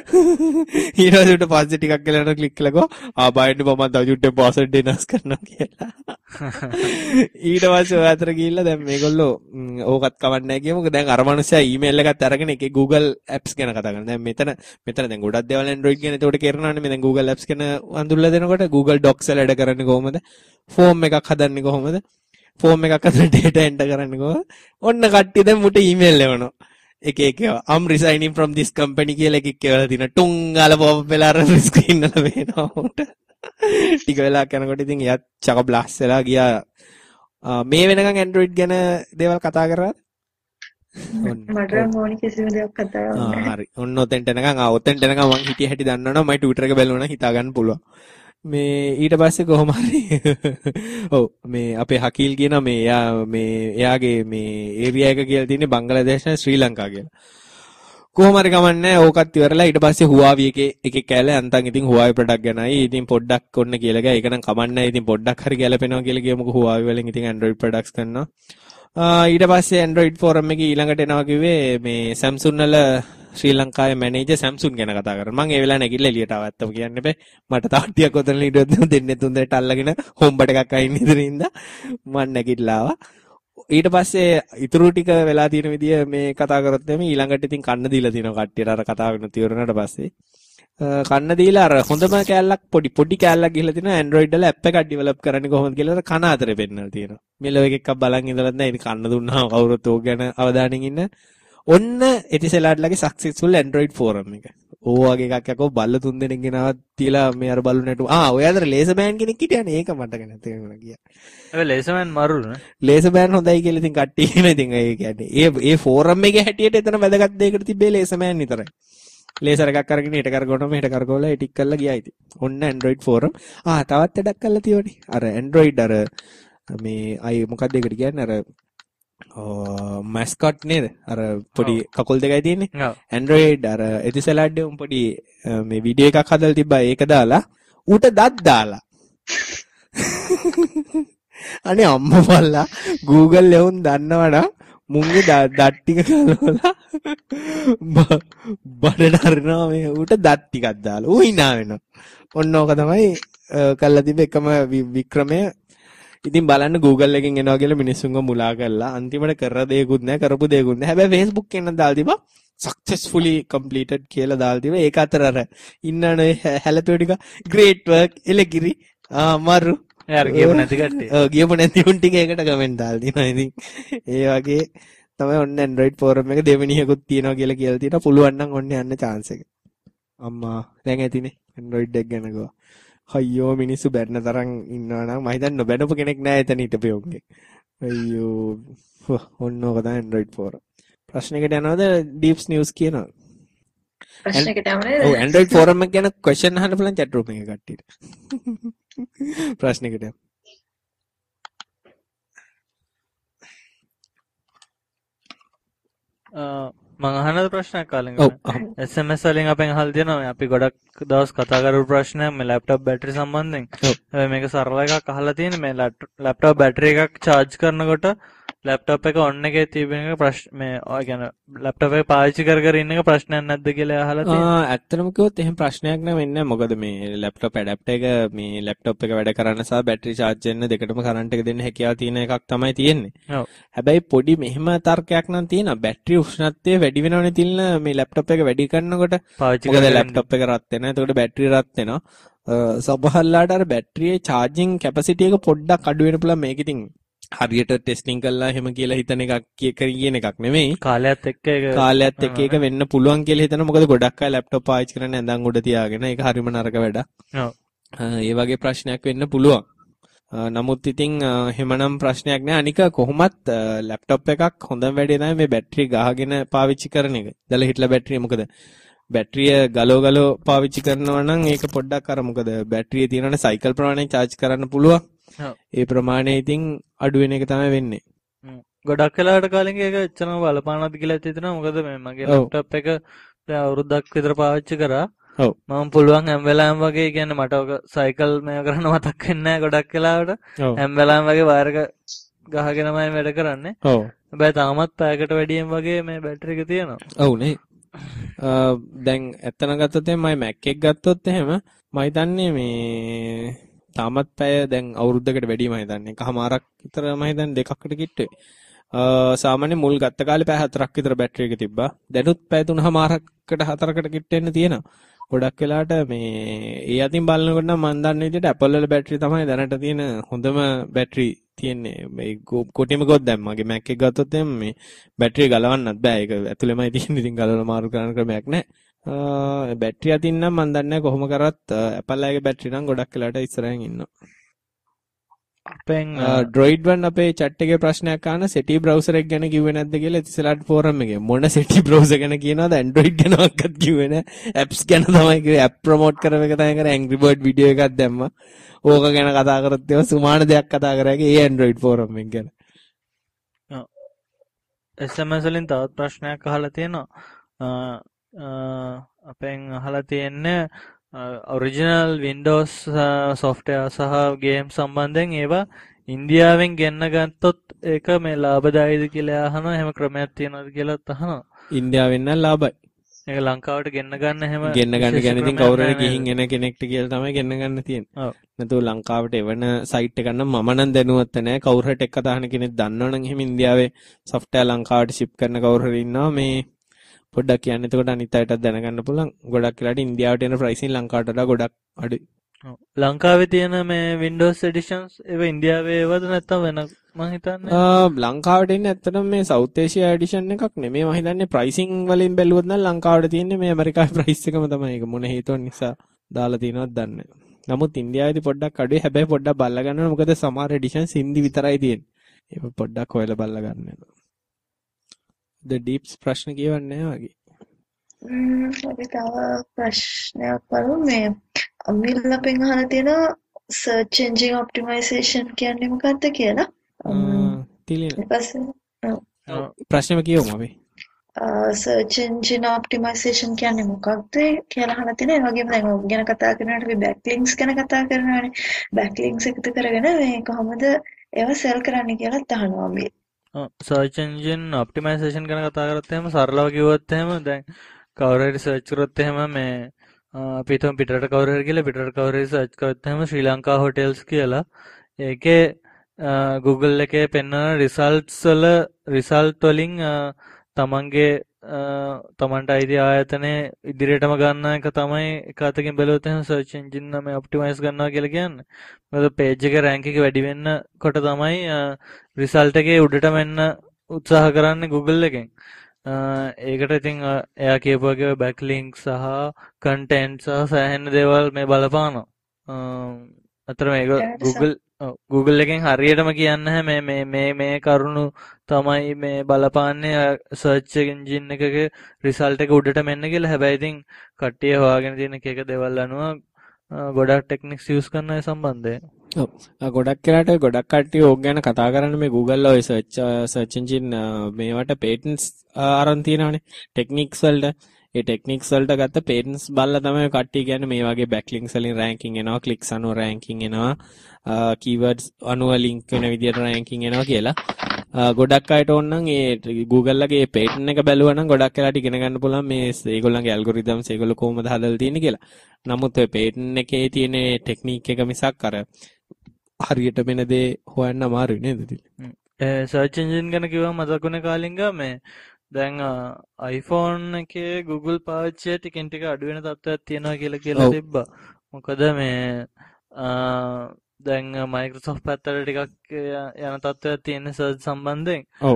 ඊට පස්සේ උට පස්සේ ටිකක් කියලා යනවා ක්ලික් කළකෝ ආ බයින්ඩ් මම තව චුට්ටක් පාස්වර්ඩ් වෙනස් කරනවා කියලා. ඊට පස්සේ ඔය අතර ගිහිල්ලා දැන් මේගොල්ලෝ ඕකත් කවන්නේ නැහැ කියමුකෝ. දැන් අර මනුස්සයා ඊමේල් එකත් අරගෙන ඒකේ Google Apps ගැන කතා කරනවා. දැන් මෙතන මෙතන දැන් ගොඩක් දේවල් Android ගැන ඒකට කරනවානේ. මේ දැන් Google Apps ගැන අඳුල්ලා දෙනකොට Google Docs වල වැඩ කරන්නේ කොහොමද? ෆෝම් එකක් හදන්නේ කොහොමද? ෆෝම් එකක් අතර data enter කරන්නේ කොහොමද? ඔන්න කට්ටිය දැන් මුට ඊමේල් එවනවා. එක එක I'm resigning from this company කියලා එකක් කියලා දින ටුන් ගාලා පොප් වෙලා අර ස්ක්‍රීන් වල වෙනවා උට. ටික වෙලාවක් යනකොට ඉතින් එයාත් චක බ්ලාස්ට් වෙලා ගියා. මේ වෙනකන් Android ගැන දේවල් කතා කරාද? මට ඕනි කිසිම දෙයක් කතා කරන්න. ආ හරි. ඔන්න ඔතෙන්ට එනකන් ආ ඔතෙන්ට එනකන් මං හිටිය හැටි දන්නවනම් මම Twitter එක බැලුවා නම් හිතා ගන්න පුළුවන්. මේ ඊට පස්සේ කොහොම හරි ඔව් මේ අපේ හකීල් කියන මේ එයා මේ එයාගේ මේ ඒරියා එක කියලා තියෙන්නේ බංග්ලාදේශ ශ්‍රී ලංකා කියලා. කොහොම හරි කමන්නේ ඕකත් ඉවරලා ඊට පස්සේ Huawei එකේ එකේ කැලේ අන්තන් ඉතින් Huawei ප්‍රොඩක්ට් ගැනයි ඉතින් පොඩ්ඩක් ඔන්න කියලා ගියා. ඒක නම් කමන්නේ ඉතින් පොඩ්ඩක් හරි ගැලපෙනවා කියලා කියමුකෝ Huawei වලින් ඉතින් Android products කරනවා. ඊට පස්සේ Android forum එකේ ඊළඟට එනවා කිව්වේ මේ Samsung වල ශ්‍රී ලංකාවේ මැනේජර් Samsung ගැන කතා කරා. මම ඒ වෙලාවේ නැගිටලා එළියට ආවා. ඇත්තම කියන්න බෑ. මට තාට්ටියක් ඔතන හිටියොත් දෙන්නේ තුන් දෙනෙක් අල්ලගෙන හොම්බට එකක් අයින් ඉදිරින්ද මම නැගිටලා ආවා. ඊට පස්සේ ඉතුරු ටික වෙලා තියෙන විදිය මේ කතා කරොත් එමේ ඊළඟට ඉතින් කන්න දීලා තිනවා කට්ටියට අර කතා කරන තියුණාට පස්සේ. කන්න දීලා අර හොඳම කෑල්ලක් පොඩි පොඩි කෑල්ලක් ගිහලා තිනවා Android වල app එකක් develop කරන්නේ කොහොමද කියලා අර කන අතරේ පෙන්නලා තියෙනවා. මෙලෝ එකක් බලන් ඉඳලා නැහැ. ඉතින් කන්න දුන්නාම කවුරුත් ඕක ගැන අවධානයෙන් ඉන්න. ඔන්න එටිසෙලාට්ලගේ සක්සස්ෆුල් Android forum එක. ඕ වගේ එකක් යකෝ බල්ල තුන් දෙනෙක් ගෙනාවත් තියලා මේ අර බලු නැටු. ආ ඔය අතර ලේසර් මෑන් කෙනෙක් හිටියානේ. ඒක මට ගන්න තේරුණා ගියා. ඒ ලේසර් මෑන් මරුනේ. ලේසර් මෑන් හොඳයි කියලා ඉතින් කට්ටිය කියන ඉතින් ඒ කියන්නේ. ඒ ඒ forum එකේ හැටියට එතන වැදගත් දෙයකට තිබ්බේ ලේසර් මෑන් විතරයි. ලේසර් එකක් අරගෙන ඊට කරගොනම ඊට කරගොලා ටික් කරලා ගියා ඉතින්. ඔන්න Android forum. ආ තවත් වැඩක් කරලා තියෝනේ. අර Android අර මේ අය මොකක්ද ඒකට කියන්නේ අර මැස්කොට් නේද? අර පොඩි කකුල් දෙකයි තියෙන්නේ. Android අර එතිසලාඩ්ඩේ උන් පොඩි මේ වීඩියෝ එකක් හදලා තිබ්බා. ඒක දාලා ඌට දත් දාලා. අනේ අම්මා මල්ලා Google එවුන් දන්නවනම් මුංගේ දත් ටික ගලවලා බඩට අරිනවා මේ ඌට දත් ටිකක් දාලා. ඌ hina වෙනවා. ඔන්න ඕක තමයි කළා තිබ්බ එකම වික්‍රමය. ඉතින් බලන්න Google එකෙන් එනවා කියලා මිනිස්සුන්ව මුලා කරලා අන්තිමට කර දෙයක්වත් නැහැ කරපු දෙයක්වත් නැහැ. හැබැයි Facebook එකෙන් දාලා තිබා successfully completed කියලා දාලා තිබා. ඒක අතර අර ඉන්නනේ හැලපෙව ටික great work එලගිරි ආ මරු. යාර ගියපු නැති කට්ටිය. ඔව් ගියපු නැති උන් ටික ඒකට කමෙන්ට් දාලා තිනවා. ඉතින් ඒ වගේ තමයි ඔන්න Android forum එක දෙවෙනියකුත් තියෙනවා කියලා කියලා තියෙනවා. පුළුවන් නම් ඔන්න යන්න chance එක. අම්මා දැන් ඇතිනේ Android එක ගැන ගෝ. අයියෝ මිනිස්සු බැන්න තරම් ඉන්නවා නම් මම හිතන්නේ නොබැනපු කෙනෙක් නෑ එතන හිටපෙවුන්ගේ. අයියෝ ඔන්න ඔක තමයි Android forum. ප්‍රශ්නයකට යනවද Deeps News කියනවා? ප්‍රශ්නයකට යන්නේ. ඔව් Android forum එක ගැන question අහන්න පුළුවන් chat room එකේ කට්ටියට. ප්‍රශ්නයකට යන්න. මං අහනද ප්‍රශ්නයක් කාලෙක S M S වලින් අපෙන් අහලා තියෙනවා අපි ගොඩක් දවස් කතා කරපු ප්‍රශ්නයක් මේ ලැප්ටොප් බැටරි සම්බන්ධයෙන්. හැබැයි මේක සරල එකක් අහලා තියෙන්නේ මේ ලැප්ටොප් බැටරි එකක් charge කරනකොට ලැප්ටොප් එක on එකේ තිබෙන එක ප්‍රශ්න මේ ඔය කියන්නේ ලැප්ටොප් එක පාවිච්චි කර කර ඉන්න එක ප්‍රශ්නයක් නැද්ද කියලා අහලා තියෙනවා. ආ ඇත්තටම කිව්වොත් එහෙම ප්‍රශ්නයක් නෑ වෙන්නේ මොකද මේ ලැප්ටොප් ඇඩැප්ටර් එක මේ ලැප්ටොප් එක වැඩ කරන්න සහ බැටරි charge වෙන්න දෙකටම කරන්ට් එක දෙන්න හැකියාව තියෙන එකක් තමයි තියෙන්නේ. ඔව්. හැබැයි පොඩි මෙහෙම තර්කයක් නම් තියෙනවා බැටරි උෂ්ණත්වය වැඩි වෙනවනේ තිල්න මේ ලැප්ටොප් එක වැඩි කරනකොට පාවිච්චි මොකද ලැප්ටොප් එක රත් වෙනවා. එතකොට බැටරි රත් වෙනවා. සමහරලාට අර බැටරියේ charging capacity එක පොඩ්ඩක් අඩු වෙන්න පුළුවන් මේක ඉතින් හරියට ටෙස්ටිං කළා එහෙම කියලා හිතන එකක් කියන එකක් නෙමෙයි. කාලයත් එක්ක ඒක කාලයත් එක්ක ඒක වෙන්න පුළුවන් කියලා හිතන මොකද ගොඩක් අය ලැප්ටොප් පාවිච්චි කරන්නේ ඇඳන් උඩ තියාගෙන ඒක හරිම නරක වැඩක්. ඔව්. ඒ වගේ ප්‍රශ්නයක් වෙන්න පුළුවන්. නමුත් ඉතින් එහෙමනම් ප්‍රශ්නයක් නෑ. අනික කොහොමත් ලැප්ටොප් එකක් හොඳම වැඩේ තමයි මේ බැටරි ගහගෙන පාවිච්චි කරන එක. දැන් හිටලා බැටරිය මොකද බැටරිය ගලෝ ගලෝ පාවිච්චි කරනවා නම් ඒක පොඩ්ඩක් අර මොකද බැටරියේ තියෙනනේ සයිකල් ප්‍රමාණය charge කරන්න පුළුවන්. ඒ ප්‍රමාණය ඉතින් අඩු වෙන එක තමයි වෙන්නේ. ගොඩක් වෙලාවට කාලෙක ඒක එච්චරම බලපානවද කියලා හිතෙනවා. මොකද මේ මගේ ලැප්ටොප් එක දැන් අවුරුද්දක් විතර පාවිච්චි කරා. ඔව්. මම පුළුවන් හැම වෙලාවෙම වගේ කියන්නේ මට ඔක සයිකල් මේව කරන්න මතක් වෙන්නේ නැහැ ගොඩක් වෙලාවට. හැම වෙලාවෙම වගේ වයර් එක ගහගෙනමයි වැඩ කරන්නේ. ඔව්. හැබැයි තාමත් පැයකට වැඩියෙන් වගේ මේ බැටරි එක තියෙනවා. ඔව් නේ. දැන් ඇත්තන ගත්තොත් එහෙනම් මම Mac එක ගත්තොත් එහෙම මම හිතන්නේ මේ තාමත් පැය දැන් අවුරුද්දකට වැඩි මම හිතන්නේ එකමාරක් විතර මම හිතන්නේ දෙකකට කිට්ටුයි. සාමාන්‍ය මුල් ගත්ත කාලේ පැය හතරක් විතර බැටරි එක තිබ්බා. දැනුත් පැය තුනමාරකට හතරකට කිට්ටෙන්න තියෙනවා. ගොඩක් වෙලාට මේ ඒ අතින් බලනකොට නම් මම දන්න විදිහට Apple වල බැටරි තමයි දැනට තියෙන හොඳම බැටරි තියෙන්නේ. මේ කොටිම ගොඩ දැන් මගේ Mac එක ගත්තොත් එම් මේ බැටරිය ගලවන්නත් බෑ. ඒක ඇතුළෙමයි තියෙන්නේ. ඉතින් ගලවලා මාරු කරන්න ක්‍රමයක් නැහැ. බැටරිය අතින් නම් මම දන්නේ කොහොම කරත් Apple එකේ බැටරි නම් ගොඩක් වෙලාට ඉස්සරහින් ඉන්නවා. අපෙන් Droid one අපේ chat එකේ ප්‍රශ්නයක් ආන SETI browser එක ගැන කිව්වේ නැද්ද කියලා ඉතිසලාට forum එකේ මොන SETI browser ගැන කියනවාද Android ගැන මොකක්වත් කිව්වේ නැහැ apps ගැන තමයි කිව්වේ app promote කරව එක තමයි කරේ Angry Bird video එකක් දැම්මා ඕක ගැන කතා කරත් ඒවා සුමාන දෙයක් කතා කරාගේ ඒ Android forum එක ගැන S M S වලින් තවත් ප්‍රශ්නයක් අහලා තියෙනවා අපෙන් අහලා තියෙන්නේ ඔරිජිනල් Windows software සහ game සම්බන්ධයෙන් ඒවා ඉන්දියාවෙන් ගෙන්න ගත්තොත් ඒක මේ ලාභදායීද කියලා අහනවා. එහෙම ක්‍රමයක් තියෙනවද කියලාත් අහනවා. ඉන්දියාවෙන් නම් ලාභයි. ඒක ලංකාවට ගෙන්න ගන්න එහෙම ගෙන්න ගන්න ගැන ඉතින් කවුරු හරි ගිහින් එන කෙනෙක්ට කියලා තමයි ගෙන්න ගන්න තියෙන්නේ. ඔව්. නැතුව ලංකාවට එවන සයිට් එකක් නම් මම නම් දැනුවත් නැහැ. කවුරු හරි ටෙක් කතාහන කෙනෙක් දන්නවනම් එහෙම ඉන්දියාවේ software ලංකාවට ship කරන කවුරු හරි ඉන්නවා මේ පොඩ්ඩක් කියන්න. එතකොට අනිත් අයටත් දැනගන්න පුළුවන්. ගොඩක් වෙලාට ඉන්දියාවට එන ප්‍රයිසින් ලංකාවට වඩා ගොඩක් අඩුයි. ලංකාවේ තියෙන මේ Windows editions ඒව ඉන්දියාවේ ඒවද නැත්නම් වෙන මම හිතන්නේ ලංකාවට එන්නේ ඇත්තටම මේ South Asia edition එකක් නෙමෙයි. මම හිතන්නේ pricing වලින් බැලුවොත් නම් ලංකාවට තියෙන්නේ මේ ඇමරිකාවේ price එකම තමයි. ඒක මොන හේතුවක් නිසා දාලා තියෙනවද දන්නේ නැහැ. නමුත් ඉන්දියාවේදී පොඩ්ඩක් අඩුයි. හැබැයි පොඩ්ඩක් බලලා ගන්න ඕන. මොකද සමහර editions හින්දි විතරයි තියෙන්නේ. ඒක පොඩ්ඩක් හොයලා බලලා ගන්න ඕන. The Deeps ප්‍රශ්න කියවන්නේ නැහැ වගේ. ම්ම් අපි තව ප්‍රශ්නයක් බලමු මේ අමිල් අපෙන් අහලා තියෙනවා search engine optimization කියන්නේ මොකක්ද කියලා. තිලින. ඊපස්සේ ප්‍රශ්නෙම කියවමු අපි. search engine optimization කියන්නේ මොකක්ද කියලා අහලා තියෙනවා. ඒ වගේම දැන් ඔය ගැන කතා කරනකොට අපි backlinks ගැන කතා කරනවානේ. backlinks එකතු කරගෙන මේ කොහොමද ඒවා sell කරන්න කියලාත් අහනවා අමිල්. සර්ච් එන්ජින් ඔප්ටිමයිසේෂන් ගැන කතා කරත් එහෙම සරලව කිව්වොත් එහෙම දැන් කවුරු හරි සර්ච් කරොත් එහෙම මේ අපි හිතමු පිටරට කවුරු හරි කියලා පිටරට කවුරු හරි සර්ච් කරොත් එහෙම ශ්‍රී ලංකා හොටෙල්ස් කියලා ඒකේ Google එකේ පෙන්වන රිසල්ට්ස් වල රිසල්ට් වලින් තමන්ගේ තමන්ට අයිති ආයතනයේ ඉදිරියටම ගන්න එක තමයි එක අතකින් බැලුවොත් එහෙනම් සර්ච් එන්ජින් නම් ඔප්ටිමයිස් කරනවා කියලා කියන්නේ. මොකද පේජ් එකේ රෑන්ක් එක වැඩි වෙන්න කොට තමයි රිසල්ට් එකේ උඩටම එන්න උත්සාහ කරන්නේ Google එකෙන්. ඒකට ඉතින් එයා කියපු වගේ බෑක්ලින්ක් සහ කන්ටෙන්ට් සහ සෑහෙන දේවල් මේ බලපානවා. අතර මේක Google Google එකෙන් හරියටම කියන්න මේ මේ මේ මේ කරුණු තමයි මේ බලපාන්නේ සර්ච් එන්ජින් එකක රිසල්ට් එක උඩට මෙන්න කියලා. හැබැයි ඉතින් කට්ටිය හොයාගෙන තියෙන එක එක දේවල් අනුව ගොඩක් ටෙක්නික්ස් යූස් කරන ඒ සම්බන්ධයෙන්. ඔව්. ගොඩක් කරාට ගොඩක් කට්ටිය ඕක ගැන කතා කරන්නේ මේ Google ඔය සර්ච් සර්ච් එන්ජින් මේවට පේටන්ට්ස් අරන් තියෙනවානේ ටෙක්නික්ස් වලට. ඒ ටෙක්නික්ස් වලට ගත්ත පේටන්ට්ස් බලලා තමයි කට්ටිය කියන්නේ මේ වගේ බෑක්ලින්ක්ස් වලින් රෑන්කින් එනවා, ක්ලික්ස් අනුව රෑන්කින් එනවා, කීවර්ඩ්ස් අනුව ලින්ක් වෙන විදියට රෑන්කින් එනවා කියලා. ගොඩක් අයට ඕන නම් ඒ Google ලගේ පේටන්ට් එක බැලුවා නම් ගොඩක් වෙලාට ඉගෙන ගන්න පුළුවන් මේ ඒගොල්ලන්ගේ ඇල්ගොරිතම්ස් ඒගොල්ලෝ කොහොමද හදලා තියෙන්නේ කියලා. නමුත් ඔය පේටන්ට් එකේ තියෙන ටෙක්නික් එක මිසක් අර හරියට වෙන දේ හොයන්න අමාරුයි නේද? ඒ සර්ච් එන්ජින් ගැන කිව්වම මතකුනේ කාලින්ගා මේ දැන් iPhone එකේ Google පාවිච්චිය ටිකෙන් ටික අඩු වෙන තත්ත්වයක් තියෙනවා කියලා කියලා තිබ්බා. මොකද මේ දැන් Microsoft පැත්තට ටිකක් යන තත්ත්වයක් තියෙන සර්ච් සම්බන්ධයෙන්. ඔව්.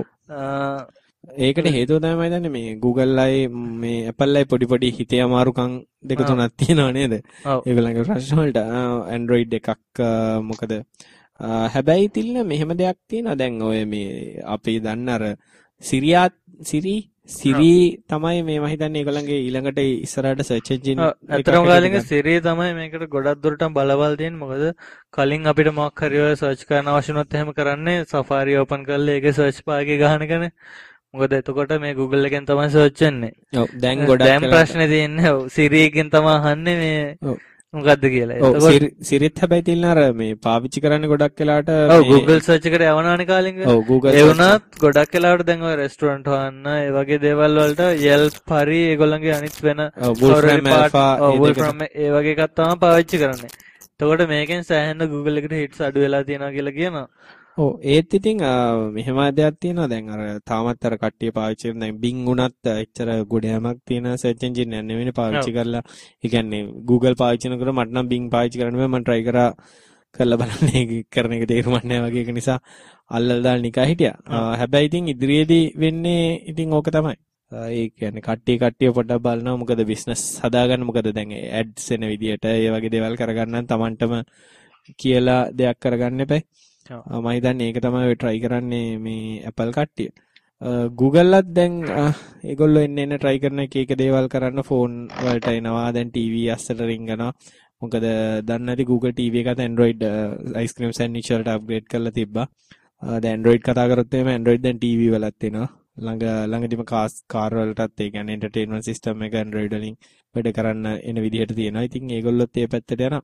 ඒකට හේතුව තමයි මම හිතන්නේ මේ Google අය මේ Apple අය පොඩි පොඩි හිතේ අමාරුකම් දෙක තුනක් තියෙනවා නේද? ඒගොල්ලන්ගේ ප්‍රශ්න වලට Android එකක් මොකද හැබැයි තිල්න මෙහෙම දෙයක් තියෙනවා දැන් ඔය මේ අපි දන්න අර සිරියා සිරි සිරි තමයි මේ මම හිතන්නේ ඒගොල්ලන්ගේ ඊළඟට ඉස්සරහට search engine අතරම කාලෙක සිරි තමයි මේකට ගොඩක් දුරට බලවල් දෙන්නේ. මොකද කලින් අපිට මොකක් හරි ඔය search කරන්න අවශ්‍ය වුණොත් එහෙම කරන්නේ Safari open කරලා ඒකේ search bar එකේ ගහන එකනේ. මොකද එතකොට මේ Google එකෙන් තමයි search වෙන්නේ. ඔව් දැන් ගොඩක් දැන් ප්‍රශ්නේ තියෙන්නේ ඔව් Siri එකෙන් තමයි අහන්නේ මේ මොකද්ද කියලා. ඔව් එතකොට සිරිත් හැබැයි තියන අර මේ පාවිච්චි කරන්නේ ගොඩක් වෙලාට ඔව් මේ Google search එකට යවනානේ කාලින්ග. ඔව් Google ඒ search වුණත් ගොඩක් වෙලාවට දැන් ඔය රෙස්ටොරන්ට් හොයන්න ඒ වගේ දේවල් වලට Yelp හරි ඒගොල්ලන්ගේ අනිත් වෙන ඔව් Wolfram Alpha ඔව් ඒ දෙක Wolfram ඒ වගේ එකක් තමයි පාවිච්චි කරන්නේ. එතකොට මේකෙන් සෑහෙන Google එකට hits අඩු වෙලා තියෙනවා කියලා කියනවා. ඔව් ඒත් ඉතින් මෙහෙම දෙයක් තියෙනවා දැන් අර තාමත් අර කට්ටිය පාවිච්චි කරන දැන් Bing උනත් එච්චර ගොඩයමක් තියෙන search engine එකක් නෙවෙයි පාවිච්චි කරලා ඒ කියන්නේ Google පාවිච්චි කරනකොට මට නම් Bing පාවිච්චි කරන්න බෑ මම try කරා කරලා බලන්න ඒක කරන එක තේරුමක් නැහැ වගේ එක නිසා අල්ලලා දාලා නිකන් හිටියා. හැබැයි ඉතින් ඉදිරියේදී වෙන්නේ ඉතින් ඕක තමයි. ඒ කියන්නේ කට්ටිය කට්ටිය පොඩ්ඩක් බලනවා මොකද බිස්නස් හදාගන්න මොකද දැන් ඇඩ්ස් එන විදියට ඒ වගේ දේවල් කරගන්න නම් Tamanටම කියලා දෙයක් කරගන්න එපා. මම හිතන්නේ ඒක තමයි ඔය try කරන්නේ මේ Apple කට්ටිය. Google ලත් දැන් ඒගොල්ලෝ එන්න එන්න try කරන එක එක දේවල් කරන්න ෆෝන් වලට එනවා දැන් T V අස්සට රින්ගනවා. මොකද දන්නේ නැති Google T V එකත් Android ice cream sandwich වලට upgrade කරලා තිබ්බා. දැන් Android කතා කරොත් එහෙම Android දැන් T V වලත් එනවා. ළඟ ළඟදිම කාර් වලටත් ඒ කියන්නේ entertainment system එක Android වලින් වැඩ කරන්න එන විදිහට තියෙනවා. ඉතින් ඒගොල්ලොත් ඒ පැත්තට යනවා.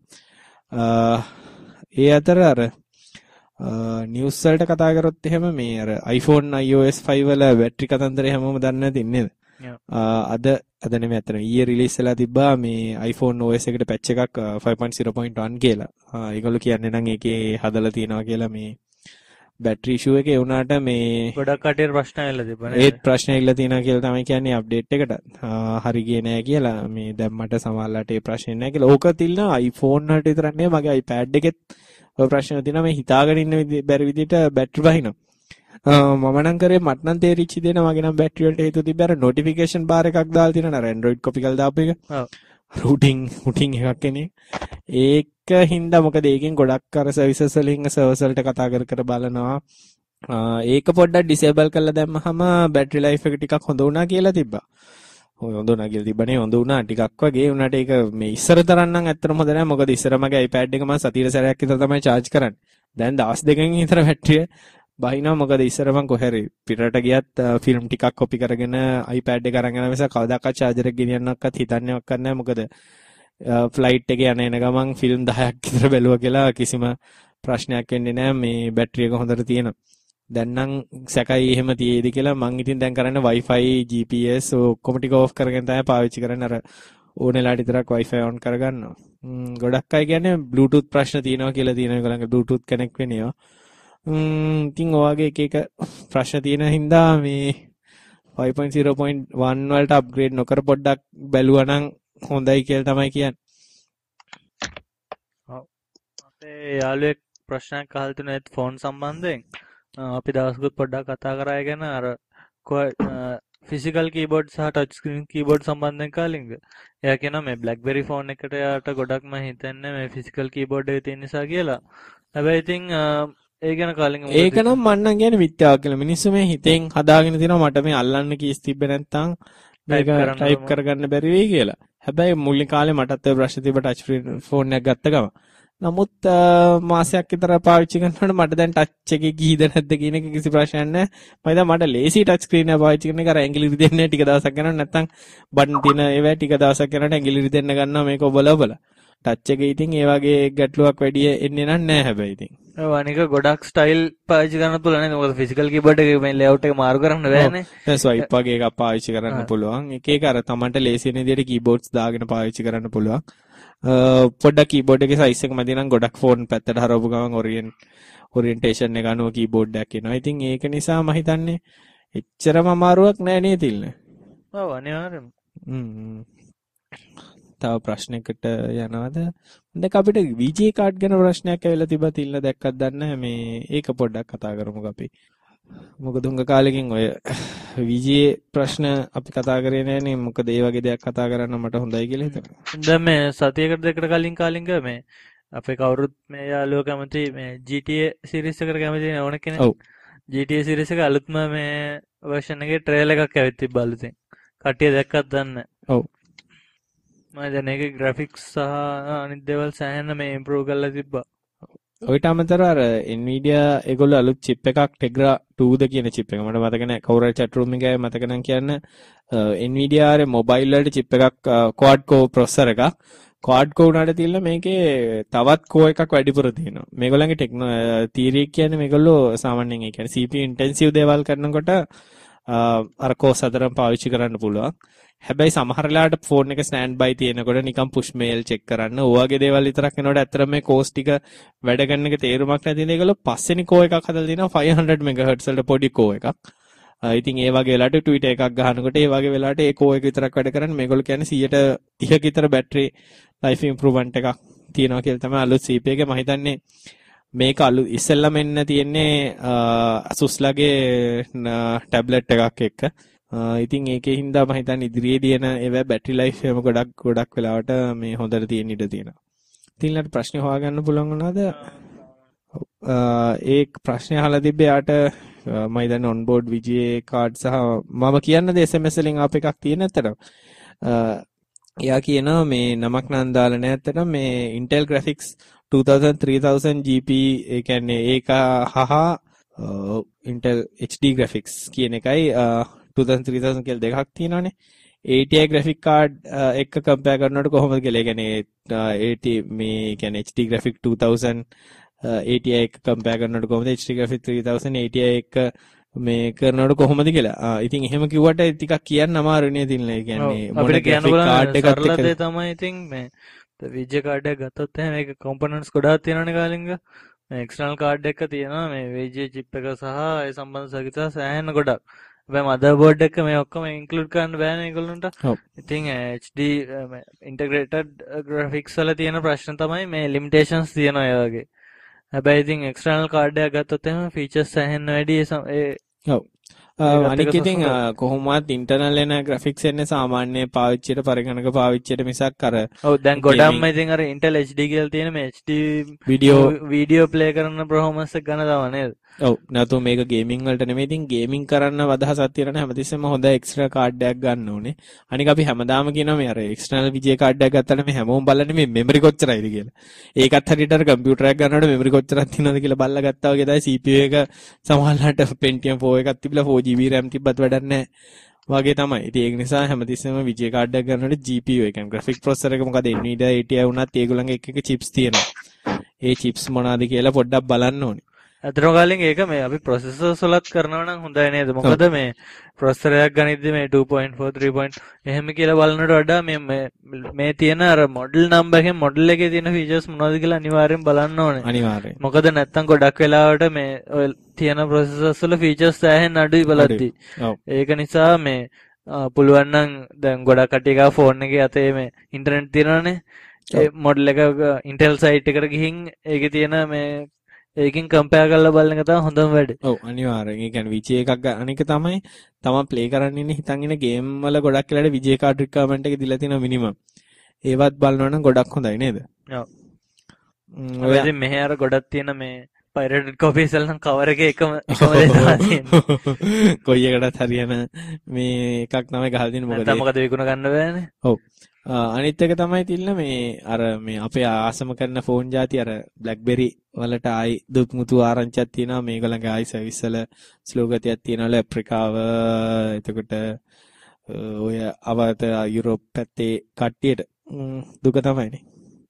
ඒ අතර අර නිවුස් වලට කතා කරොත් එහෙම මේ අර iPhone iOS five වල බැටරි කතන්දරය හැමෝම දන්නේ නැති නේද? අද අද නෙමෙයි අතන ඊයේ රිලීස් වෙලා තිබ්බා මේ iPhone O S එකට පැච් එකක් five point zero point one කියලා. ආ ඒගොල්ලෝ කියන්නේ නම් ඒකේ හදලා තියෙනවා කියලා මේ බැටරි ඉෂුව එකේ වුණාට මේ ගොඩක් කටියට ප්‍රශ්න ඇවිල්ලා තිබුණා නේද? ඒත් ප්‍රශ්න ඇවිල්ලා තියෙනවා කියලා තමයි කියන්නේ අප්ඩේට් එකට. හරි ගියේ නෑ කියලා මේ දැන් මට සමහරලාට ඒ ප්‍රශ්නේ නෑ කියලා. ඕක තිල්න iPhone වලට විතරක් නෙවෙයි මගේ iPad එකෙත් ඔය ප්‍රශ්න තියෙනවා මේ හිතාගෙන ඉන්න බැරි විදිහට බැටරි බහිනවා. මම නම් කරේ මට නම් තේරිච්ච දේ නම් මගේ නම් බැටරි වලට හේතු තිබ්බ අර notification bar එකක් දාලා තියෙනවා නේද Android copy කරලා දාපු එක. ඔව්. routing routing එකක් කෙනේ. ඒක හින්දා මොකද ඒකෙන් ගොඩක් අර services වලින් servers වලට කතා කර කර බලනවා. ඒක පොඩ්ඩක් disable කරලා දැම්මහම battery life එක ටිකක් හොඳ වුණා කියලා තිබ්බා. ඔය හොඳ වුණා කියලා තිබ්බනේ හොඳ වුණා ටිකක් වගේ උනාට ඒක මේ ඉස්සර තරම් නම් ඇත්තටම හොඳ නැහැ. මොකද ඉස්සර මගේ iPad එක මම සතියට සැරයක් විතර තමයි charge කරන්නේ. දැන් දවස් දෙකකින් විතර battery බහිනවා. මොකද ඉස්සර මං කොහරි පිටරට ගියත් ෆිල්ම් ටිකක් කොපි කරගෙන iPad එක අරන් යන නිසා කවදාකවත් charger එක ගෙනියන්නවත් හිතන්නේවත් නැහැ. මොකද ෆ්ලයිට් එකේ යන එන ගමන් ෆිල්ම් දහයක් විතර බැලුවා කියලා කිසිම ප්‍රශ්නයක් වෙන්නේ නැහැ. මේ බැටරි එක හොඳට තියෙනවා. දැන් නම් සැකයි එහෙම තියේද කියලා මං ඉතින් දැන් කරන්නේ Wi-Fi G P S ඔක්කොම ටික ඕෆ් කරගෙන තමයි පාවිච්චි කරන්නේ. අර ඕනෙලාට විතරක් Wi-Fi on කරගන්නවා. ගොඩක් අය කියන්නේ Bluetooth ප්‍රශ්න තියෙනවා කියලා තියෙනවා. ඒගොල්ලන්ගේ Bluetooth connect වෙනවා. ම්ම් ඉතින් ඔයගේ එක එක ප්‍රශ්න තියෙන හින්දා මේ five point zero point one වලට අප්ග්‍රේඩ් නොකර පොඩ්ඩක් බැලුවා නම් හොඳයි කියලා තමයි කියන්නේ. ඔව්. අපේ යාළුවෙක් ප්‍රශ්නයක් අහලා තුනේ ෆෝන් සම්බන්ධයෙන්. අපි දවසකුත් පොඩ්ඩක් කතා කරා ගැන අර ෆිසිකල් කීබෝඩ් සහ ටච් ස්ක්‍රීන් කීබෝඩ් සම්බන්ධයෙන් කාලින්ග. එයා කියනවා මේ BlackBerry ෆෝන් එකට යාට ගොඩක්ම හිතන්නේ මේ ෆිසිකල් කීබෝඩ් එක තියෙන නිසා කියලා. හැබැයි ඉතින් ඒ ගැන කාලින්ග ඒක නම් මම නම් කියන්නේ මිත්‍යාවක් කියලා. මිනිස්සු මේ හිතෙන් හදාගෙන තිනවා මට මේ අල්ලන්න කීස් තිබ්බ නැත්නම් මේක ටයිප් කරගන්න බැරි වෙයි කියලා. හැබැයි මුලින් කාලේ මටත් ඒ ප්‍රශ්න තිබ්බ ටච් ෆෝන් එකක් ගත්ත ගම. නමුත් මාසයක් විතර පාවිච්චි කරනකොට මට දැන් ටච් එකේ ගිහිද නැද්ද කියන එක කිසි ප්‍රශ්නයක් නැහැ. මම හිතා මට ලේසි ටච් ස්ක්‍රීන් එක පාවිච්චි කරන එක අර ඇඟිලි රිදෙන්නේ ටික දවසක් යනකොට නැත්නම් බටන් තියෙන ඒවා ටික දවසක් යනකොට ඇඟිලි රිදෙන්න ගන්නවා මේක ඔබලා ඔබලා. ටච් එකේ ඉතින් ඒ වගේ ගැටලුවක් වැඩි එන්නේ නැහැ හැබැයි ඉතින්. ඔව් අනික ගොඩක් ස්ටයිල් පාවිච්චි කරන්න පුළුවන් නේද? මොකද ෆිසිකල් කීබෝඩ් එකේ මේ ලේඅවුට් එක මාරු කරන්න බෑනේ. දැන් ස්වයිප් වගේ එකක් පාවිච්චි කරන්න පුළුවන්. එක එක අර තමන්ට ලේසි වෙන විදිහට කීබෝඩ්ස් දාගෙන පාවිච්චි කරන්න පුළුවන්. පොඩ්ඩක් කීබෝඩ් එකේ සයිස් එක මැදි නම් ගොඩක් ෆෝන් පැත්තට හරවපු ගමන් ඔරියන්ට් ඔරියන්ටේෂන් එක අනුව කීබෝඩ් එකක් එනවා. ඉතින් ඒක නිසා මම හිතන්නේ එච්චරම අමාරුවක් නෑ නේ තිල්න. ඔව් අනිවාර්යයෙන්ම. හ්ම්. තව ප්‍රශ්නයකට යනවාද? දැන් අපිට V G A කාඩ් ගැන ප්‍රශ්නයක් ඇවිල්ලා තිබ්බා තිල්න දැක්කත් දන්නේ මේ ඒක පොඩ්ඩක් කතා කරමුකෝ අපි. මොකද උංග කාලෙකින් ඔය V G A ප්‍රශ්න අපි කතා කරේ නෑනේ. මොකද ඒ වගේ දෙයක් කතා කරන්න මට හොඳයි කියලා හිතෙනවා. දැන් මේ සතියකට දෙකකට කලින් කාලින්ග මේ අපේ කවුරුත් මේ යාළුවෝ කැමති මේ G T A සීරීස් එකට කැමති ඕන කෙනෙක්. ඔව්. G T A සීරීස් එක අලුත්ම මේ version එකේ ට්‍රේලර් එකක් ඇවිත් තිබ්බා අලුතෙන්. කට්ටිය දැක්කත් දන්නේ. ඔව්. මම දැන් ඒකේ graphics සහ අනිත් දේවල් සෑහෙන මේ improve කරලා තිබ්බා. ඔයිට අමතරව අර Nvidia ඒගොල්ලෝ අලුත් chip එකක් Tegra two ද කියන chip එක මට මතක නැහැ. කවුරු හරි chat room එකේ මතක නම් කියන්න Nvidia ආරේ mobile වලට chip එකක් quad core processor එකක් quad core උනාට තියලා මේකේ තවත් core එකක් වැඩිපුර තියෙනවා. මේගොල්ලන්ගේ ටෙක්නෝ තියරි කියන්නේ මේගොල්ලෝ සාමාන්‍යයෙන් ඒ කියන්නේ C P U intensive දේවල් කරනකොට අර කෝස් හතරම පාවිච්චි කරන්න පුළුවන්. හැබැයි සමහර වෙලාවට ෆෝන් එක ස්ටෑන්ඩ් බයි තියෙනකොට නිකන් පුෂ් මේල් චෙක් කරන්න ඕ වගේ දේවල් විතරක් කරනකොට ඇත්තටම මේ කෝස් ටික වැඩ කරන එක තේරුමක් නැති ඉඳලා ඒගොල්ලෝ පස්වෙනි කෝ එකක් හදලා තිනවා five hundred megahertz වලට පොඩි කෝ එකක්. ඉතින් ඒ වගේ වෙලාවට ට්විටර් එකක් ගහනකොට ඒ වගේ වෙලාවට ඒ කෝ එක විතරක් වැඩ කරන්නේ මේගොල්ලෝ කියන්නේ one thirty ක විතර බැටරි ලයිෆ් ඉම්ප්‍රූව්මන්ට් එකක් තියෙනවා කියලා තමයි අලුත් C P U එකේ මම හිතන්නේ මේක අලුත් ඉස්සෙල්ලාම එන්න තියෙන්නේ Asus ලගේ ටැබ්ලට් එකක් එක්ක. ඉතින් ඒකේ හින්දා මම හිතන්නේ ඉදිරියේදී එන ඒවා බැටරි ලයිෆ් එක ගොඩක් ගොඩක් වෙලාවට මේ හොඳට තියෙන ඉඩ තියෙනවා. ඉතින් ඊළඟ ප්‍රශ්නේ හොයාගන්න පුළුවන් වුණාද? ඒ ප්‍රශ්නේ අහලා තිබ්බේ යාට මම හිතන්නේ ඔන්බෝඩ් විජේ කාඩ් සහ මම කියන්නද S M S වලින් ආප් එකක් තියෙන ඇත්තටම. එයා කියනවා මේ නමක් නම් දාලා නැහැ ඇත්තටම මේ Intel Graphics two thousand three thousand G P ඒ කියන්නේ ඒක හහ Intel H D Graphics කියන එකයි two thousand three thousand කියලා දෙකක් තියෙනවානේ. A T I graphic card එක කම්පෙයාර් කරනකොට කොහොමද කියලා. ඒ කියන්නේ A T මේ කියන්නේ H D Graphic two thousand A T I එක කම්පෙයාර් කරනකොට කොහොමද H D Graphic three thousand A T I එක මේ කරනකොට කොහොමද කියලා. ඉතින් එහෙම කිව්වට ටිකක් කියන්න අමාරුනේ තින්න. ඒ කියන්නේ මොන graphic card එකක් කරලාද තමයි ඉතින් මේ විජේ කාඩ් එක ගත්තොත් එහෙනම් මේක components ගොඩාක් තියෙනවනේ කාලින්ග. මේ external card එක තියෙනවා මේ විජේ chip එක සහ ඒ සම්බන්ධ සර්කිට් සෑහෙන ගොඩක්. හැබැයි motherboard එක මේ ඔක්කොම include කරන්න බෑනේ ඒගොල්ලන්ට. ඉතින් H D integrated graphics වල තියෙන ප්‍රශ්න තමයි මේ limitations තියෙනවා ඒ වගේ. හැබැයි ඉතින් external card එකක් ගත්තොත් එහෙනම් features සෑහෙන වැඩි ඒ ඔව් අනික ඉතින් කොහොමවත් internal එන graphics එන්නේ සාමාන්‍ය පාවිච්චියට පරිගණක පාවිච්චියට මිසක් අර ඔව් දැන් ගොඩක්ම ඉතින් අර Intel H D කියලා තියෙන මේ H D video video play කරන performance එක ගන්න තව නේද? ඔව් නැතු මේක ගේමින් වලට නෙමෙයි. ඉතින් ගේමින් කරන්න අදහසක් තියෙනවා හැමතිස්සෙම හොඳ එක්ස්ට්‍රා කාඩ් එකක් ගන්න ඕනේ. අනික අපි හැමදාම කියනවා මේ අර එක්ස්ටර්නල් විජේ කාඩ් එකක් ගත්තාම මේ හැමෝම බලන්නේ මේ මෙමරි කොච්චරයිද කියලා. ඒකත් හරියට අර කම්පියුටර් එකක් ගන්නකොට මෙමරි කොච්චරක් තියෙනවද කියලා බලලා ගත්තා වගේ තමයි C P U එක සමහරවිට Pentium four එකක් තිබිලා four G B RAM තිබ්බත් වැඩක් නැහැ වගේ තමයි. ඉතින් ඒක නිසා හැමතිස්සෙම විජේ කාඩ් එකක් ගන්නකොට G P U ඒ කියන්නේ graphic processor එක මොකද Nvidia A T I වුණත් ඒගොල්ලන්ගේ එක එක chips තියෙනවා. ඒ chips මොනවාද කියලා පොඩ්ඩක් බලන්න ඕනේ. අතරම කාලෙන් ඒක මේ අපි processors වලත් කරනවා නම් හොඳයි නේද? මොකද මේ processor එකක් ගනිද්දි මේ two point four three point එහෙම කියලා බලනට වඩා මේ මේ තියෙන අර model number එකෙන් model එකේ තියෙන features මොනවද කියලා අනිවාර්යෙන් බලන්න ඕනේ. අනිවාර්යෙන්. මොකද නැත්තම් ගොඩක් වෙලාවට මේ ඔය තියෙන processors වල features සෑහෙන අඩුයි බලද්දි. ඒක නිසා මේ පුළුවන් නම් දැන් ගොඩක් කට්ටිය ගා ෆෝන් එකේ අතේ මේ ඉන්ටර්නෙට් තියෙනවනේ. ඒ model එක Intel site එකට ගිහින් ඒකේ තියෙන මේ ඒකෙන් කම්පෙයාර් කරලා බලන එක තමයි හොඳම වැඩේ. ඔව් අනිවාර්යෙන්. ඒ කියන්නේ විජේ එකක් අනික තමයි තමන් ප්ලේ කරන්න ඉන්නේ හිතන් ඉන්න ගේම් වල ගොඩක් වෙලාට විජේ කාඩ් රික්වයර්මන්ට් එක දීලා තියෙනවා මිනිමම්. ඒවත් බලනවා නම් ගොඩක් හොඳයි නේද? ඔව්. ඔය ඉතින් මෙහෙ අර ගොඩක් තියෙන මේ pirated copies වල නම් cover එකේ එකම එකම දේ තමයි තියෙන්නේ. කොයි එකටත් හරියන මේ එකක් තමයි ගහලා දෙන්නේ මොකද? නැත්නම් මොකද විකුණ ගන්න බෑනේ. ඔව්. අනිත් එක තමයි තිල්න මේ අර මේ අපේ ආසම කරන ෆෝන් જાති අර BlackBerry වලට ආයි දුක්මුතු ආරංචියක් තියෙනවා. මේගොල්ලන්ගේ ආයි සර්විස් වල ස්ලෝ ගතියක් තියෙනවලු ඇප්‍රිකාව එතකොට ඔය අවත යුරෝප් පැත්තේ කට්ටියට දුක තමයිනේ.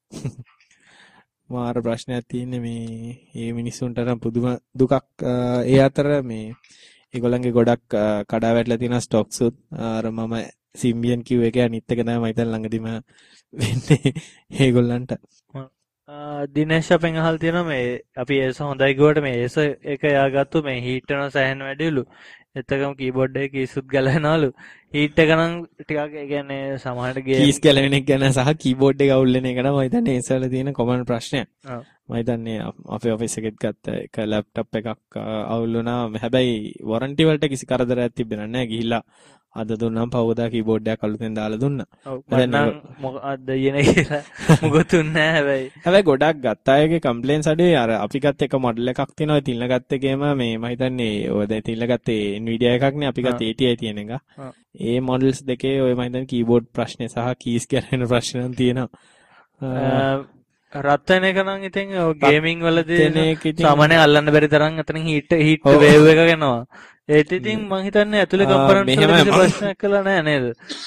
මාර ප්‍රශ්නයක් තියෙන්නේ මේ මේ මිනිස්සුන්ට නම් පුදුම දුකක්. ඒ අතර මේ ඒගොල්ලන්ගේ ගොඩක් කඩා වැටලා තියෙන ස්ටොක්ස් උත් අර මම සිම්බියන් කිව් එක අනිත් එක තමයි මම හිතන ළඟදිම වෙන්නේ ඒගොල්ලන්ට. දිනේෂ් අපෙන් අහලා තියෙනවා මේ අපි ඒස හොඳයි කිව්වට මේ ඒස එක යාගත්තු මේ හීට් වෙනවා සෑහෙන වැඩිලු. එතකම කීබෝඩ් එකේ කීස්ුත් ගලනවලු. හීට් එක නම් ටිකක් ඒ කියන්නේ සමහරට ගේම් කීස් ගැලවෙන එක ගැන සහ කීබෝඩ් එක අවුල් වෙන එක නම් මම හිතන්නේ ඒස වල තියෙන කොමන් ප්‍රශ්නයක්. ඔව්. මම හිතන්නේ අපේ ඔෆිස් එකෙත් ගත්ත එක ලැප්ටොප් එකක් අවුල් වුණා. හැබැයි වොරන්ටි වලට කිසි කරදරයක් තිබෙන්නේ නැහැ. ගිහිල්ලා අද දුන්නම් පවදා කීබෝඩ් එකක් අලුතෙන් දාලා දුන්නා. ඔව් මම මොකක්ද යන්නේ කියලා මොකුත් නැහැ හැබැයි. හැබැයි ගොඩක් ගත්ත අයගේ කම්ප්ලේන්ස් අඩුයි. අර අපි ගත්ත එක මොඩල් එකක් තියෙනවා. ඒ තිල්න ගත්ත එකේම මේ මම හිතන්නේ ඔය දැන් තිල්න ගත්තේ Nvidia එකක් නේ. අපි ගත්ත A T I තියෙන එක. ඒ මොඩල්ස් දෙකේ ඔය මම හිතන්නේ කීබෝඩ් ප්‍රශ්නේ සහ කීස් ගැලවෙන ප්‍රශ්න තියෙනවා. රත් වෙන එක නම් ඉතින් ඔය ගේමින් වලදී සාමාන්‍ය අල්ලන්න බැරි තරම් අතනින් හීට් හීට් වේව් එක යනවා. ඒත් ඉතින් මම හිතන්නේ ඇතුලේ කම්පරන්ට් වල කිසි ප්‍රශ්නයක් කළා නෑ නේද?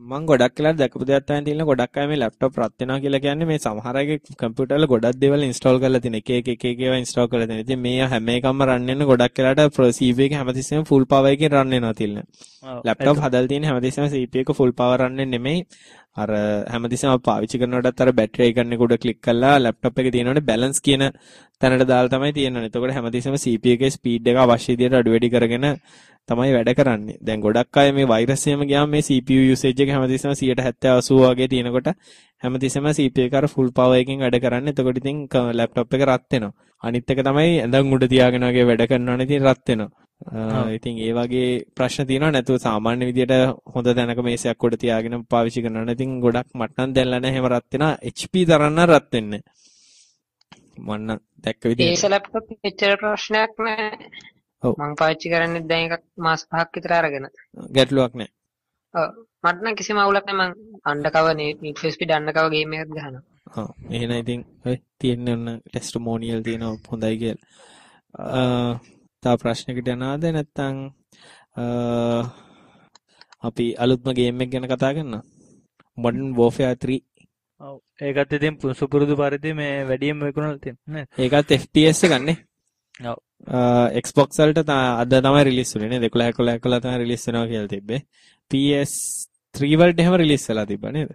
මම ගොඩක් වෙලා දැකපු දෙයක් තමයි තියෙන ගොඩක් අය මේ ලැප්ටොප් රත් වෙනවා කියලා කියන්නේ මේ සමහර අයගේ කම්පියුටර් වල ගොඩක් දේවල් ඉන්ස්ටෝල් කරලා තියෙන එක එක එක එක ඒවා ඉන්ස්ටෝල් කරලා තියෙන. ඉතින් මේ හැම එකක්ම රන් වෙන ගොඩක් වෙලාට සී පී යූ එක හැමතිස්සෙම ෆුල් පවර් එකකින් රන් වෙනවා තියෙන. ලැප්ටොප් හදලා තියෙන හැමතිස්සෙම සී පී යූ එක ෆුල් පවර් රන් වෙන්නේ නෙමෙයි. අර හැමතිස්සෙම පාවිච්චි කරනකොටත් අර බැටරි එකන එක උඩ ක්ලික් කරලා ලැප්ටොප් එකේ තියෙනවනේ බැලන්ස් කියන තැනට දාලා තමයි තියෙන්නේ. එතකොට හැමතිස්සෙම සී පී යූ එකේ ස්පීඩ් එක අවශ්‍ය විදියට අඩු වැඩි කරගෙන තමයි වැඩ කරන්නේ. දැන් ගොඩක් අය මේ වෛරස් එකම ගියාම මේ සී පී යූ යූසේජ් එක හැමතිස්සම සියයට හැත්තෑ අසූ වගේ තියෙනකොට හැමතිස්සම සී පී යූ එක අර ෆුල් පවර් එකකින් වැඩ කරන්නේ. එතකොට ඉතින් ලැප්ටොප් එක රත් වෙනවා. අනිත් එක තමයි ඇඳන් උඩ තියාගෙන වගේ වැඩ කරනවනේ ඉතින් රත් වෙනවා. ඉතින් ඒ වගේ ප්‍රශ්න තියෙනවා. නැතුව සාමාන්‍ය විදියට හොඳ තැනක මේසයක් උඩ තියාගෙන පාවිච්චි කරනවා නම් ඉතින් ගොඩක් මට නම් දැල්ලා නැහැ එහෙම රත් වෙනවා. එච් පී තරන්න රත් වෙන්නේ. මන්න දැක්ක විදියට ඒස ලැප්ටොප් එච්චර ප්‍රශ්නයක් නැහැ. ඔව් මම පාවිච්චි කරන්නේ දැන් එකක් මාස පහක් විතර අරගෙන. ගැටලුවක් නැහැ. ඔව් මට නම් කිසිම අවුලක් නැහැ. මම undercover need for speed undercover game එකක් ගහනවා. ඔව් එහෙනම් ඉතින් ඔය තියෙන්නේ ඔන්න ටෙස්ටිමෝනියල් තියෙනවා හොඳයි කියලා. තව ප්‍රශ්නයකට යනවාද නැත්නම් අපි අලුත්ම ගේම් එක ගැන කතා කරනවා. Modern Warfare three. ඔව් ඒකත් ඉතින් සුපුරුදු පරිදි මේ වැඩියෙන් විකුණලා තියෙනවා නේද? ඒකත් එෆ් පී එස් එකක් නේ. ඔව්. Xbox වලට අද තමයි රිලීස් වුනේ නේද? එකොළහ එකොළහ එකොළහ තමයි රිලීස් වෙනවා කියලා තිබ්බේ. පී එස් ත්‍රී වලට එහෙම රිලීස් වෙලා තිබ්බා නේද?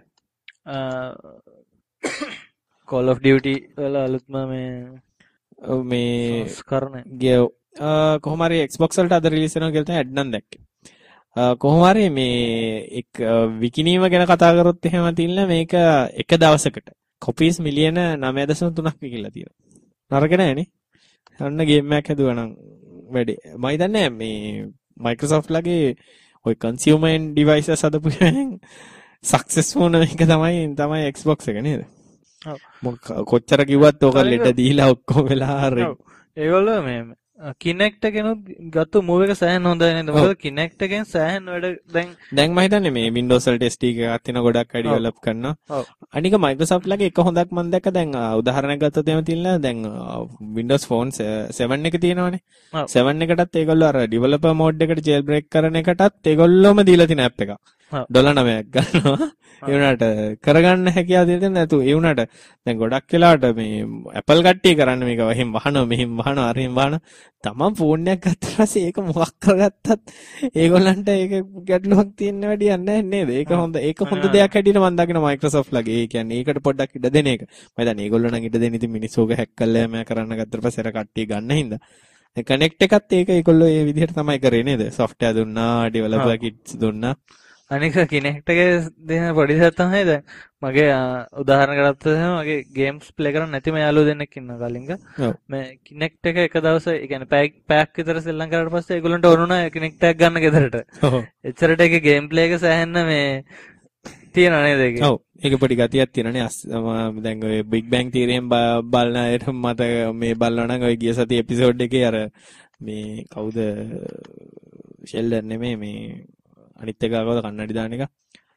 Call of Duty වල අලුත්ම මේ මේ සංස්කරණය කොහොම හරි Xbox වලට අද රිලීස් වෙනවා කියලා තමයි ඇඩ් නම් දැක්කේ. කොහොම හරි මේ එක් විකිනීම ගැන කතා කරොත් එහෙම තියලා මේක එක දවසකට කොපීස් මිලියන නවය දශම තුනක් විකිලා තියෙනවා. නරක නෑ නේ. අන්න ගේම් එකක් හැදුවා නම් වැඩි. මම හිතන්නේ මේ Microsoft ලගේ ওই consumer end devices හදපු successful එක තමයි තමයි Xbox එක නේද? ඔව්. කොච්චර කිව්වත් ඕක ලෙඩ දීලා ඔක්කොම වෙලා හරි. ඔව්. ඒගොල්ලෝ මේ Kinect එකනොත් ගත්ත මූව් එක සෑහෙන හොඳයි නේද? මොකද Kinect එකෙන් සෑහෙන වැඩ දැන් දැන් මම හිතන්නේ මේ Windows වලට එස් ඩී එකක් තියෙන ගොඩක් අය ඩෙවලොප් කරනවා. ඔව්. අනික Microsoft ලගේ එක හොඳක් මම දැක්ක දැන් උදාහරණයක් ගත්තොත් එහෙම තියෙනවා දැන් Windows Phone සෙවන් එක තියෙනවනේ. සෙවන් එකටත් ඒගොල්ලෝ අර developer mode එකට jailbreak කරන එකටත් ඒගොල්ලෝම දීලා තියෙන app එකක්. ඩොලර් නවයක් ගන්නවා. ඒ වුණාට කරගන්න හැකියාව දෙන්න නැතු. ඒ වුණාට දැන් ගොඩක් වෙලාවට මේ Apple කට්ටිය කරන්නේ මේක වහින් වහනවා මෙහින් වහනවා අරින් වහනවා. තමන් ෆෝන් එකක් ගත්ත පස්සේ ඒක මොකක් කරගත්තත් ඒගොල්ලන්ට ඒක ගැටලුවක් තියෙන්න වැඩියක් නැහැ නේද? ඒක හොඳ ඒක හොඳ දෙයක් හැටියට මම දකින Microsoft ලගේ. ඒ කියන්නේ ඒකට පොඩ්ඩක් ඉඩ දෙන එක. මම හිතන්නේ ඒගොල්ලෝ නම් ඉඩ දෙන්න ඉතින් මිනිස්සුක හැක් කරලා මම කරන්න ගත්තට පස්සේ අර කට්ටිය ගන්න හින්දා. ඒ කනෙක්ට් එකත් ඒක ඒගොල්ලෝ ඒ විදිහට තමයි කරේ නේද? software දුන්නා, developer kits දුන්නා. අනික Kinect එකේ දෙන පොඩි දෙයක් තමයි දැන් මගේ උදාහරණ ගත්තොත් එහෙනම් මගේ ගේම්ස් ප්ලේ කරන්න නැතිම යාළුවෝ දෙන්නෙක් ඉන්නවා කලින්ක. මේ Kinect එක එක දවසේ ඒ කියන්නේ පැයක් පැයක් විතර සෙල්ලම් කරාට පස්සේ ඒගොල්ලන්ට ඕනුණා Kinect එකක් ගන්න ගෙදරට. ඔව්. එච්චරට ඒකේ ගේම් ප්ලේ එක සෑහෙන්න මේ තියෙනවා නේද ඒකේ? ඔව්. ඒක පොඩි ගතියක් තියෙනනේ. දැන් ඔය Big Bang Theory එකෙන් බලන අයට මට මේ බලනවා නම් ඔය ගිය සතියේ එපිසෝඩ් එකේ අර මේ කවුද ෂෙල්ඩන් නෙමෙයි මේ අනිත් එක කවුද කන්නඩි දාන එක?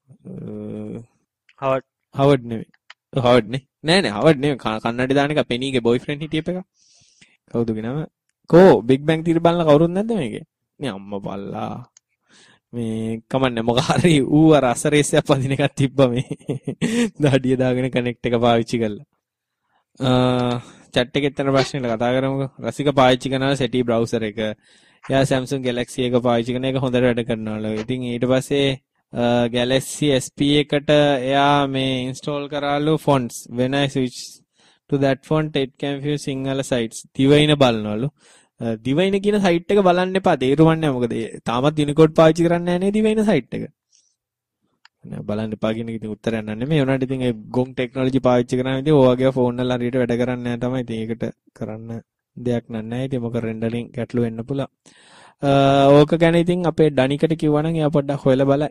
හවර්ඩ් හවර්ඩ් නෙමෙයි. හවර්ඩ් නේ. නෑ නෑ හවර්ඩ් නෙමෙයි කන්නඩි දාන එක පෙනීගේ බොයිෆ්‍රෙන්ඩ් හිටියප එක. කවුද නම? කෝ Big Bang Theory බලලා කවුරුත් නැද්ද මේකේ? මේ අම්මා බල්ලා. මේ කමන්නේ මොක හරි ඌ අර අසරේසයක් පදින එකක් තිබ්බා මේ. දාඩිය දාගෙන කනෙක්ට් එක පාවිච්චි කරලා. අ chat එකේ තියෙන ප්‍රශ්නෙට කතා කරමුකෝ. රසික පාවිච්චි කරනවා සෙටි බ්‍රවුසර් එක. එයා Samsung Galaxy එක පාවිච්චි කරන එක හොඳට වැඩ කරනවලු. ඉතින් ඊට පස්සේ Galaxy S P එකට එයා මේ install කරාලු fonts. When I switch to that font it can view Sinhala sites. දිවයින බලනවලු. දිවයින කියන site එක බලන්න එපා. තේරුම්න්නේ නැහැ. මොකද තාමත් Unicode පාවිච්චි කරන්නේ නැහැ නේ දිවයින site එක. නෑ බලන්න එපා කියන එක ඉතින් උත්තරයක් නෑ නෙමෙයි. උනාට ඉතින් ඒ ගොන් ටෙක්නොලොජි පාවිච්චි කරනවා ඉතින් ඔය වගේ ෆෝන් වල හරියට වැඩ කරන්නේ නැහැ තමයි. ඉතින් ඒකට කරන්න දෙයක් නැහැ. ඉතින් මොක රෙන්ඩරින් ගැටලු වෙන්න පුළුවන්. ඕක ගැන ඉතින් අපේ ඩනිකට කිව්වනම් එයා පොඩ්ඩක් හොයලා බලයි.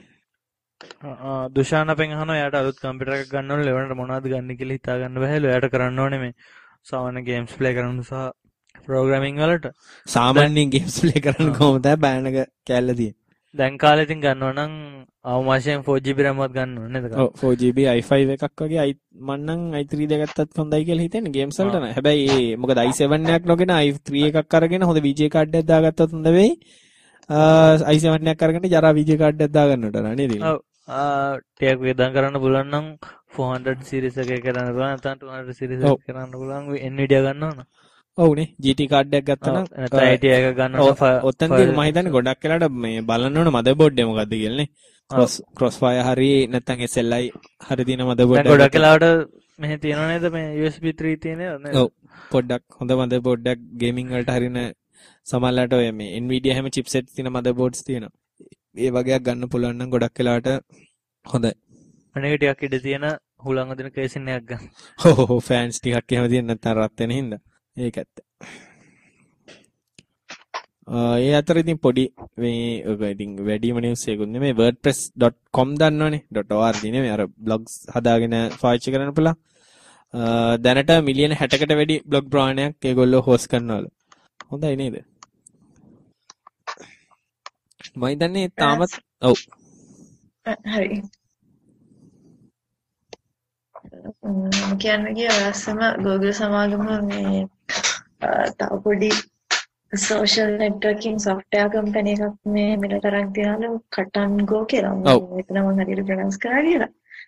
දුෂාන අපෙන් අහනවා එයාට අලුත් කම්පියුටර් එකක් ගන්න ඕනේ. ලෙවනට මොනවද ගන්න කියලා හිතා ගන්න බැහැලු. එයාට කරන්න ඕනේ මේ සාමාන්‍ය ගේම්ස් ප්ලේ කරන්න සහ ප්‍රෝග්‍රෑමින් වලට. සාමාන්‍යයෙන් ගේම්ස් ප්ලේ කරන්න කොහොමද බෑනක කැල්ල තියෙන්නේ. දැන් කාලේ ඉතින් ගන්නවා නම් අවම වශයෙන් four G B RAM එකක් ගන්න ඕනේ නේද? ඔව් four G B i five එකක් වගේ i මම නම් i three දෙකටත් හොඳයි කියලා හිතන්නේ ගේම්ස් වලට නෑ. හැබැයි මොකද i seven එකක් නොගෙන i three එකක් අරගෙන හොඳ V G A කාඩ් එකක් දාගත්තොත් හොඳ වෙයි. i seven එකක් අරගෙන ජරා V G A කාඩ් එකක් දාගන්නට නේද? ඔව් ටිකක් වියදම් කරන්න පුළුවන් නම් four hundred series එකේ කරන්න පුළුවන් නැත්නම් two hundred series ඔව්. එකේ කරන්න පුළුවන් Nvidia ගන්නවා නම්. ඔව්නේ G T card එකක් ගත්තා නම් නැත්නම් I T එක ගන්නවා නම් ඔතනදී මම හිතන්නේ ගොඩක් වෙලාට මේ බලන්න ඕන motherboard එක මොකද්ද කියලා නේ. cross crossfire හරි නැත්නම් S L I හරි දින motherboard දැන් ගොඩක් වෙලාවට මෙහෙ තියෙනව නේද මේ U S B three තියෙන නේද? ඔව් පොඩ්ඩක් හොඳ motherboard එකක් gaming වලට හරින සමහරලාට ඔය මේ Nvidia හැම chipset තියෙන motherboards තියෙනවා. ඒ වගේක් ගන්න පුළුවන් නම් ගොඩක් වෙලාවට හොඳයි. අනේක ටිකක් ඉඳ තියෙන හුලං අදින කේසින් එකක් ගන්න. ඔව් ඔව් fans ටිකක් එහෙම තියෙන නැත්නම් රත් වෙන හින්දා. ඒක ඇත්ත. ඒ අතර ඉතින් පොඩි මේ ඔක ඉතින් වැඩිම නිවුස් එකකුත් නෙමෙයි wordpress dot com දන්නවනේ .org නෙමෙයි අර blogs හදාගෙන පාවිච්චි කරන්න පුළුවන්. දැනට මිලියන හැටකට වැඩි blog ප්‍රමාණයක් ඒගොල්ලෝ host කරනවලු. හොඳයි නේද? මම හිතන්නේ තාමත් ඔව් හරි. මම කියන්නේ ගිය අවස්සම Google සමාගම මේ තව පොඩි social networking software company එකක් මේ මෙලට අරන් තියනලු cut and go කියලා. මම හිතනවා මම හරියට pronounce කරා කියලා.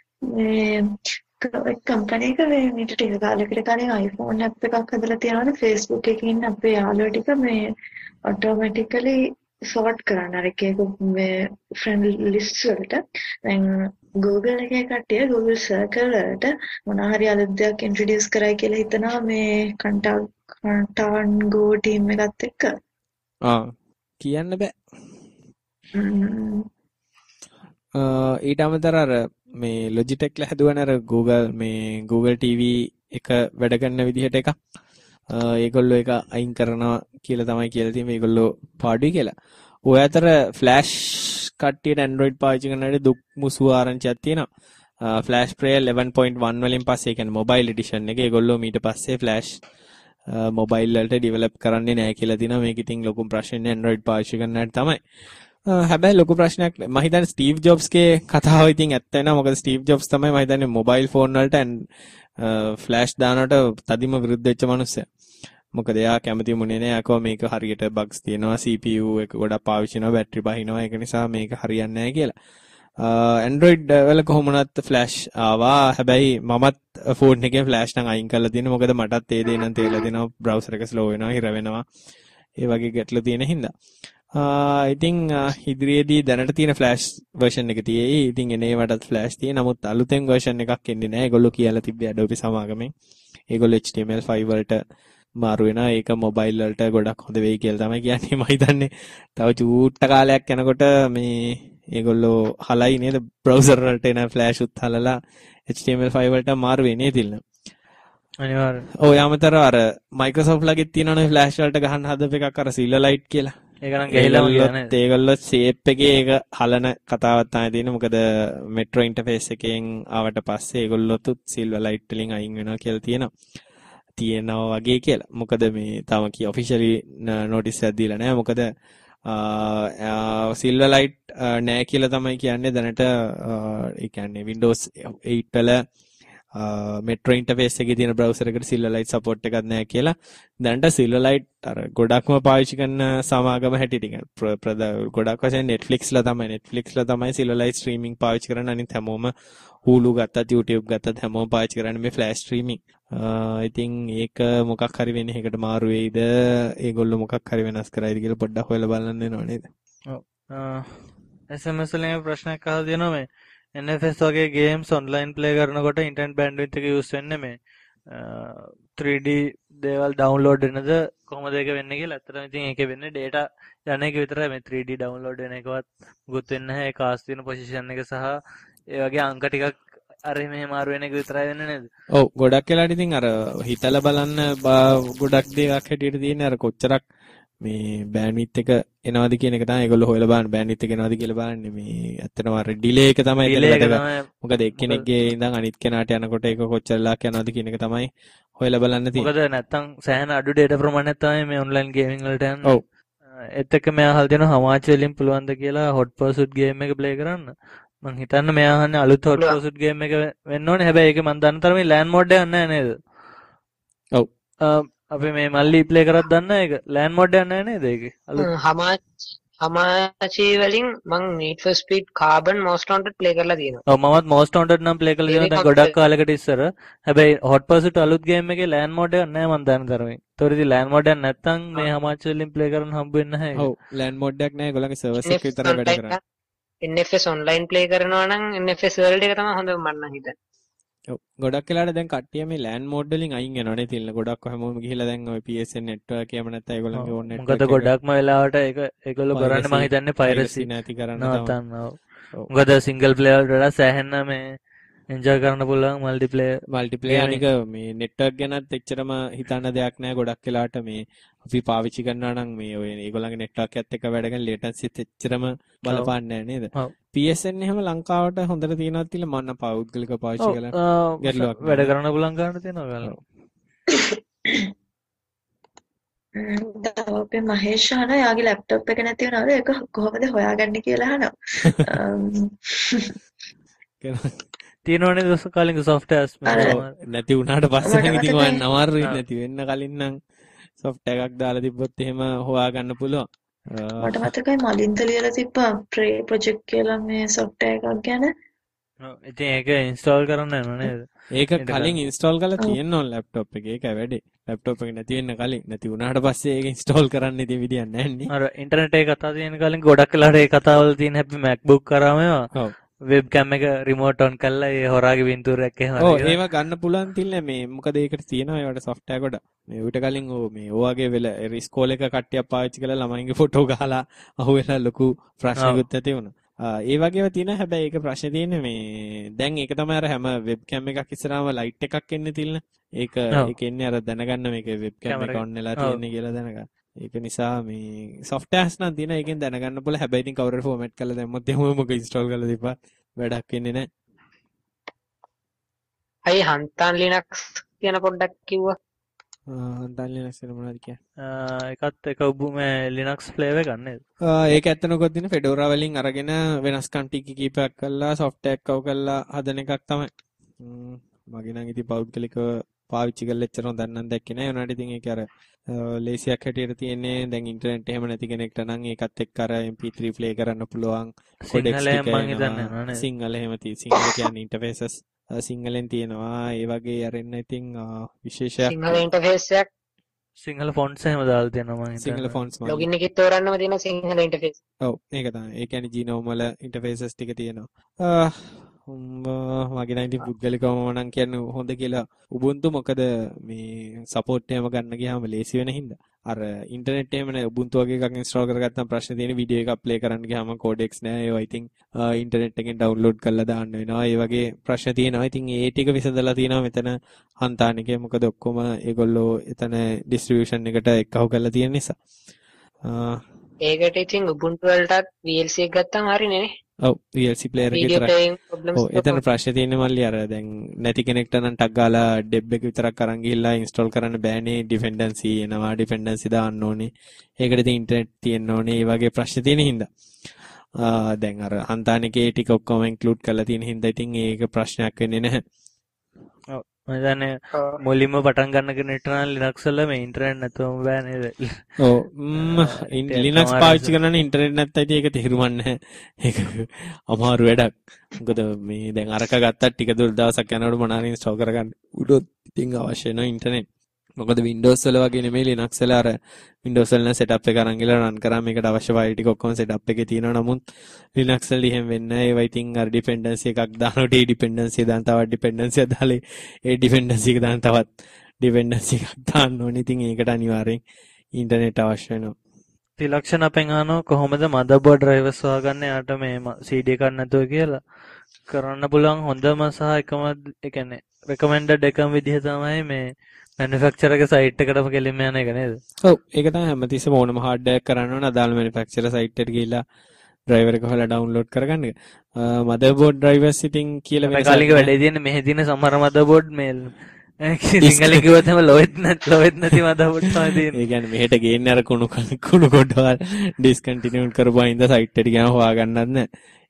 මේ company එක මේ මීට ටික කාලයකට කලින් iPhone app එකක් හදලා තියනවානේ Facebook එකේ ඉන්න අපේ යාළුවෝ ටික මේ automatically sort කරන්න අර එක එක මේ friend list වලට. දැන් Google එකේ කට්ටිය Google Circle වලට මොන හරි අලුත් දෙයක් introduce කරයි කියලා හිතනවා මේ contact and go team එකත් එක්ක. ආ කියන්න බෑ. ඊට අමතරව අර මේ Logitech ලා හදුවන අර Google මේ Google T V එක වැඩ කරන විදිහට එක ඒගොල්ලෝ ඒක අයින් කරනවා කියලා තමයි කියලා තියෙන්නේ මේගොල්ලෝ පාඩුයි කියලා. ඔය අතර Flash කට්ටියට Android පාවිච්චි කරනකොට දුක් මුසු ආරංචියක් තියෙනවා. Flash Player eleven point one වලින් පස්සේ ඒ කියන්නේ mobile edition එක ඒගොල්ලෝ ඊට පස්සේ Flash mobile වලට develop කරන්නේ නැහැ කියලා දිනවා. මේක ඉතින් ලොකු ප්‍රශ්නයක් Android පාවිච්චි කරන්නට තමයි. හැබැයි ලොකු ප්‍රශ්නයක් මම හිතන්නේ Steve Jobs ගේ කතාව ඉතින් ඇත්ත වෙනවා. මොකද Steve Jobs තමයි මම හිතන්නේ mobile phone වලට Flash දානකට තදින්ම විරුද්ධ වෙච්ච මිනිස්සයා. මොකද එයා කැමති මුනේ නෑ අකෝ මේක හරියට bugs තියෙනවා C P U එක ගොඩක් පාවිච්චි කරනවා බැටරි බහිනවා ඒක නිසා මේක හරියන්නේ නැහැ කියලා. Android වල කොහොමනත් Flash ආවා. හැබැයි මමත් ෆෝන් එකේ Flash නම් අයින් කරලා තියෙනවා. මොකද මටත් ඒ දේ නම් තේරලා දෙනවා browser එක slow වෙනවා, හිර වෙනවා. ඒ වගේ ගැටලු තියෙන හින්දා. ඉතින් ඉදිරියේදී දැනට තියෙන Flash version එක තියෙයි. ඉතින් එනේ වටත් Flash තියෙයි. නමුත් අලුතෙන් version එකක් එන්නේ නැහැ. ඒගොල්ලෝ කියලා තිබ්බේ Adobe සමාගමෙන්. ඒගොල්ලෝ H T M L five වලට මාරු වෙනවා. ඒක මොබයිල් වලට ගොඩක් හොඳ වෙයි කියලා තමයි කියන්නේ. මම හිතන්නේ තව චූට්ට කාලයක් යනකොට මේ ඒගොල්ලෝ හලයි නේද browser වලට එන flash උත් හලලා H T M L five වලට මාරු වෙන්නේ තිල්න. අනිවාර්යෙන්. ඔය අමතරව අර Microsoft ලගෙත් තියෙනවනේ flash වලට ගහන්න හදපු එකක් අර Silverlight කියලා. ඒක නම් ගහලා කියන්නේ. ඒගොල්ලෝ shape එකේ ඒක හලන කතාවක් තමයි තියෙන්නේ. මොකද Metro interface එකෙන් ආවට පස්සේ ඒගොල්ලොත් Silverlight වලින් අයින් වෙනවා කියලා තියෙනවා. තියෙනවා වගේ කියලා. මොකද මේ තාම කී ඔෆිෂියලි නොටිස් එකක් දීලා නැහැ. මොකද Silverlight නැහැ කියලා තමයි කියන්නේ දැනට. ඒ කියන්නේ Windows eight වල Metro interface එකේ තියෙන browser එකට Silverlight support එකක් නැහැ කියලා. දැනට Silverlight අර ගොඩක්ම පාවිච්චි කරන සමාගම හැටියට ගොඩක් වශයෙන් Netflix ලා තමයි Netflix ලා තමයි Silverlight streaming පාවිච්චි කරන්නේ. අනිත් හැමෝම Hulu ගත්තත් YouTube ගත්තත් හැමෝම පාවිච්චි කරන්නේ මේ flash streaming. ඉතින් ඒක මොකක් හරි වෙන්නේ ඒකට මාරු වෙයිද ඒගොල්ලෝ මොකක් හරි වෙනස් කරයිද කියලා පොඩ්ඩක් හොයලා බලන්න වෙනව නේද? ඔව්. S M S වලින් ප්‍රශ්නයක් අහලා තියෙනවා මේ N F S වගේ games online play කරනකොට internet bandwidth එක use වෙන්නේ මේ three D දේවල් download වෙනද කොහොමද ඒක වෙන්නේ කියලා. අත්‍තරම ඉතින් ඒකේ වෙන්නේ data යන එක විතරයි. මේ three D download වෙන එකවත් ගොත් වෙන්නේ නැහැ. ඒ cast වෙන position එක සහ ඒ වගේ අංක ටිකක් අර මෙහෙම මාරු වෙන එක විතරයි වෙන්නේ නේද? ඔව් ගොඩක් වෙලාට ඉතින් අර හිතලා බලන්න ගොඩක් දේක් හැටියට තියෙන අර කොච්චරක් මේ බෑන්ඩ්විඩ්ත් එක එනවද කියන එක තමයි ඒගොල්ලෝ හොයලා බලන්නේ. බෑන්ඩ්විඩ්ත් එක එනවද කියලා බලන්නේ. මේ ඇත්තටම අර ඩිලේ එක තමයි එතන. මොකද එක්කෙනෙක්ගේ ඉඳන් අනිත් කෙනාට යනකොට ඒක කොච්චරලාක් යනවද කියන එක තමයි හොයලා බලන්න තියෙන්නේ. මොකද නැත්තම් සෑහෙන අඩු data ප්‍රමාණයක් තමයි මේ online gaming වලට යන්නේ. ඔව්. ඒත් එක්ක මෙයා අහලා දෙනවා හමාච් වලින් පුළුවන්ද කියලා hot pursuit game එක play කරන්න. මං හිතන්නේ මෙයා අහන්නේ අලුත් hot pursuit game එක වෙන්න ඕනේ. හැබැයි ඒක මන් දන්න තරමේ LAN mode එකක් නැහැ නේද? ඔව්. අපි මේ මල්ලි ප්ලේ කරත් දන්න ඒක ලෑන් මොඩ් එකක් නැහැ නේද ඒකේ? හමාච් Hamachi වලින් මං Need for Speed Carbon Most Wanted play කරලා තියෙනවා. ඔව් මමත් Most Wanted නම් play කරලා තියෙනවා දැන් ගොඩක් කාලයකට ඉස්සර. හැබැයි Hot Pursuit අලුත් game එකේ land mode එකක් නැහැ මන් දන්න තරමින්. ඒතකොට ඉතින් land mode එකක් නැත්තම් මේ Hamachi වලින් play කරන්න හම්බ වෙන්නේ නැහැ. ඔව් land mode එකක් නැහැ ඒගොල්ලන්ගේ servers එක විතරයි වැඩ කරන්නේ. N F S online play කරනවා නම් N F S World එක තමයි හොඳම මන් නම් හිතන්නේ. ඔව් ගොඩක් වෙලාට දැන් කට්ටිය මේ land mode වලින් අයින් වෙනවනේ තිල්ල ගොඩක් හැමෝම ගිහිල්ලා දැන් ඔය P S N network එකම නැත්නම් ඒගොල්ලන්ගේ own network මොකද ගොඩක්ම වෙලාවට ඒක ඒගොල්ලෝ කරන්නේ මම හිතන්නේ piracy නැති කරන්න තමයි. නවත්තන්න. ඔව් මොකද single player වලට වඩා සෑහෙන මේ enjoy කරන්න පුළුවන් multiplayer multiplayer අනික මේ network ගැනත් එච්චරම හිතන්න දෙයක් නැහැ ගොඩක් වෙලාට මේ අපි පාවිච්චි කරනවා නම් මේ ඔය ඒගොල්ලන්ගේ network එකත් එක්ක වැඩ කරන latency එච්චරම බලපාන්නේ නැහැ නේද? P S N එහෙම ලංකාවට හොඳට තියෙනවා තියලා මම නම් පෞද්ගලිකව පාවිච්චි කරලා ගැටලුවක් වැඩ කරන්න පුළුවන් ගන්න තියෙනවා ගාලා. තව අපේ මහේෂ් අහන යාගේ ලැප්ටොප් එක නැති වුණාද ඒක කොහොමද හොයාගන්නේ කියලා අහනවා. තියෙනවනේ දොස් කලින් softwares නැති වුණාට පස්සේ නම් ඉතින් ඔයන් අමාරුයි නැති වෙන්න කලින් නම් software එකක් දාලා තිබ්බොත් එහෙම හොයාගන්න පුළුවන්. මට මතකයි මලින්ද ලියලා තිබ්බා ප්‍රේ ප්‍රොජෙක්ට් කියලා මේ software එකක් ගැන. ඔව් ඉතින් ඒක install කරන්න යනවා නේද? ඒක කලින් install කරලා තියෙන්න ඕන laptop එකේ. ඒකයි වැඩේ. laptop එක නැති වෙන්න කලින් නැති වුණාට පස්සේ ඒක install කරන්න ඉතින් විදියක් නැහැ නේ. අර ඉන්ටර්නෙට් එකේ කතා තියෙන කලින් ගොඩක් වෙලාවට ඒ කතාවල තියෙන හැබැයි MacBook කරාම ඒවා. ඔව්. webcam එක remote on කරලා ඒ හොරාගේ පින්තූරයක් එහෙම හරි. ඔව් ඒව ගන්න පුළුවන් තිල්ල මේ මොකද ඒකට තියෙනවා ඒවට software කොට. මේ ඌට කලින් ඕ මේ ඔයගේ වෙල ඉස්කෝල එක කට්ටියක් පාවිච්චි කරලා ළමයින්ගේ ෆොටෝ ගහලා අහුවෙලා ලොකු ප්‍රශ්නකුත් ඇති වුණා. ඒ වගේම තියෙන හැබැයි ඒක ප්‍රශ්නේ තියෙන්නේ මේ දැන් ඒක තමයි අර හැම webcam එකක් ඉස්සරහම light එකක් එන්නේ තිල්ල. ඒක ඒක එන්නේ අර දැනගන්න මේක webcam එක on වෙලා තියෙන්නේ කියලා දැනගන්න. ඒක නිසා මේ softwares නම් තියෙන එකෙන් දැනගන්න පුළුවන්. හැබැයි ඉතින් කවුරුහරි format කරලා දැම්මොත් එහෙම මොක install කරලා දීපා වැඩක් වෙන්නේ නැහැ. අයි හන්තාන් Linux කියන පොඩ්ඩක් කිව්වා. හන්තාන් Linux එක මොනවද කියන්නේ? ඒකත් එක ඔබ මේ Linux flavor එක නේද? ඒක ඇත්තන කොහොමද තියෙන Fedora වලින් අරගෙන වෙනස්කම් ටික කීපයක් කරලා software එකව කරලා හදන එකක් තමයි. මගේ නම් ඉතින් පෞද්ගලිකව පාවිච්චි කරලා එච්චර හොඳ නම් දැක්කේ නැහැ. උනාට ඉතින් ඒක අර ලේසියක් හැටියට තියෙන්නේ දැන් ඉන්ටර්නෙට් එහෙම නැති කෙනෙක්ට නම් ඒකත් එක්ක අර M P three play කරන්න පුළුවන්. codecs ටික මම හිතන්නේ නෑ. සිංහල එහෙම තියෙයි. සිංහල කියන්නේ interfaces සිංහලෙන් තියෙනවා. ඒ වගේ අරෙන්න ඉතින් විශේෂයක් සිංහල interface එකක් සිංහල fonts එහෙම දාලා තියෙනවා මම හිතන්නේ. සිංහල fonts මම login එකේ තෝරන්නම තියෙන සිංහල interface. ඔව් ඒක තමයි. ඒ කියන්නේ genome වල interfaces ටික තියෙනවා. මගේ නම් ඉතින් පුද්ගලිකවම නම් කියන්නේ හොඳ කියලා Ubuntu මොකද මේ support එහෙම ගන්න ගියාම ලේසි වෙන හින්දා අර ඉන්ටර්නෙට් එහෙම නේ Ubuntu වගේ එකක් install කරගත්තම ප්‍රශ්නේ තියෙන වීඩියෝ එකක් play කරන්න ගියාම codecs නෑ ඒවා ඉතින් ඉන්ටර්නෙට් එකෙන් download කරලා දාන්න වෙනවා ඒ වගේ ප්‍රශ්න තියෙනවා ඉතින් ඒ ටික විසඳලා තියෙනවා මෙතන හන්තානිකේ මොකද ඔක්කොම ඒගොල්ලෝ එතන distribution එකට එක්කව කරලා තියෙන නිසා ඒකට ඉතින් Ubuntu වලටත් V L C එක ගත්තාම හරිනේ නේ ඔව් V L C player එක විතරයි. ඔව් එතන ප්‍රශ්නේ තියෙන්නේ මල්ලි අර දැන් නැති කෙනෙක්ට නම් ටක් ගාලා deb එක විතරක් අරන් ගිහිල්ලා install කරන්න බෑනේ dependency එනවා dependency දාන්න ඕනේ. ඒකට ඉතින් internet තියෙන්න ඕනේ. ඒ වගේ ප්‍රශ්න තියෙන හින්දා. ආ දැන් අර හන්තානිකේ ටික ඔක්කොම include කරලා තියෙන හින්දා ඉතින් ඒක ප්‍රශ්නයක් වෙන්නේ නැහැ. ඔව් මම දන්නේ මුලින්ම පටන් ගන්න කෙනෙක්ට නම් Linux වල මේ ඉන්ටර්නෙට් නැතුවම බෑ නේද? ඔව් Linux පාවිච්චි කරන්න ඉන්ටර්නෙට් නැත්නම් ඉතින් ඒක තේරුම්න්නේ නැහැ. ඒක අමාරු වැඩක්. මොකද මේ දැන් අරක ගත්තත් ටික දුර දවසක් යනකොට මොනාරි ඉන්ස්ටෝල් කරගන්න උඩොත් ඉතින් අවශ්‍ය වෙනවා ඉන්ටර්නෙට්. මොකද Windows වල වගේ නෙමෙයි Linux වල අර Windows වල නම් setup එක අරන් ගිහලා run කරාම මේකට අවශ්‍ය file ටික ඔක්කොම setup එකේ තියෙනවා. නමුත් Linux වල එහෙම වෙන්නේ නැහැ. ඒවා ඉතින් අර dependency එකක් දානකොට ඒ dependency දාන තවත් dependency එක දාලා ඒ dependency එක දාන තවත් dependency එකක් දාන්න ඕනේ. ඉතින් ඒකට අනිවාර්යෙන් ඉන්ටර්නෙට් අවශ්‍ය වෙනවා. තිලක්ෂණ අපෙන් අහනවා කොහොමද motherboard drivers හොයාගන්නේ යාට මේ C D එකක් නැතුව කියලා. කරන්න පුළුවන් හොඳම සහ එකම ඒ කියන්නේ recommended එකම විදිහ තමයි මේ manufacturer එක site එකටම ගෙලින්ම යන එක නේද? ඔව් ඒක තමයි හැමතිස්සෙම ඕනම hardware එක කරන්න ඕන අදාළ manufacturer site එකට ගිහිල්ලා driver එක හොයලා download කරගන්න එක. motherboard drivers ඉතින් කියලා වෙනසක් කාලික වැඩේ තියෙන්නේ මෙහෙ දින සමහර motherboard මේ සිංහලෙන් කිව්වොත් එහෙම ලොවෙත් නැත් ලොවෙත් නැති motherboard තමයි තියෙන්නේ. ඒ කියන්නේ මෙහෙට ගේන්නේ අර කුණු කුණු කොටවල් discontinue කරපුවා ඉඳ site එකට ගියාම හොයාගන්නත් නැහැ.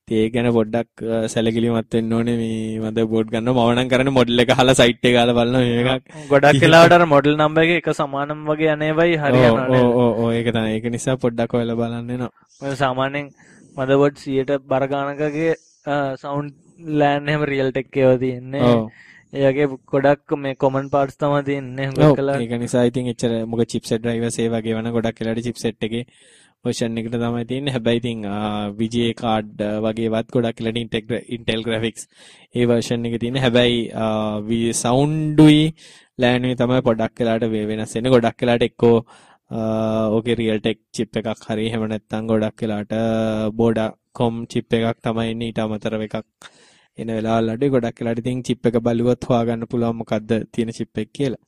ඉතින් ඒ ගැන පොඩ්ඩක් සැලකිලිමත් වෙන්න ඕනේ මේ මද බෝඩ් ගන්නවා. මම නම් කරන්නේ මොඩල් එක අහලා සයිට් එක ගාලා බලනවා මේකක්. ගොඩක් වෙලාවට අර මොඩල් නම්බර් එක එක සමානම වගේ අනේවයි හරියනවා නේද? ඔව් ඔව් ඔව් ඒක තමයි. ඒක නිසා පොඩ්ඩක් ඔයාලා බලන්න වෙනවා. මොකද සාමාන්‍යයෙන් මදබෝඩ් සියයට බර ගානකගේ සවුන්ඩ් ලෑන් එහෙම රියල් ටෙක් ඒවා තියෙන්නේ. ඔව්. ඒ වගේ ගොඩක් මේ කොමන් පාර්ට්ස් තමයි තියෙන්නේ. හුඟක් කළා. ඒක නිසා ඉතින් එච්චර මොකද චිප්සෙට් ඩ්‍රයිවර්ස් ඒ වගේ වන ගොඩක් වෙලාට චිප්සෙට් එකේ version එකට තමයි තියෙන්නේ. හැබැයි ඉතින් V G A card වගේ වත් ගොඩක් වෙලාට Intel graphics ඒ version එකේ තියෙන්නේ. හැබැයි sound-උයි LAN උයි තමයි පොඩක් වෙලාට වෙනස් වෙන්නේ. ගොඩක් වෙලාට එක්කෝ ඕකේ Realtek chip එකක් හරි එහෙම නැත්නම් ගොඩක් වෙලාට Vodacom chip එකක් තමයි ඉන්නේ. ඊට අමතරව එකක් එන වෙලාවල් අඩුයි. ගොඩක් වෙලාට ඉතින් chip එක බලුවොත් හොයාගන්න පුළුවන් මොකද්ද තියෙන chip එක කියලා.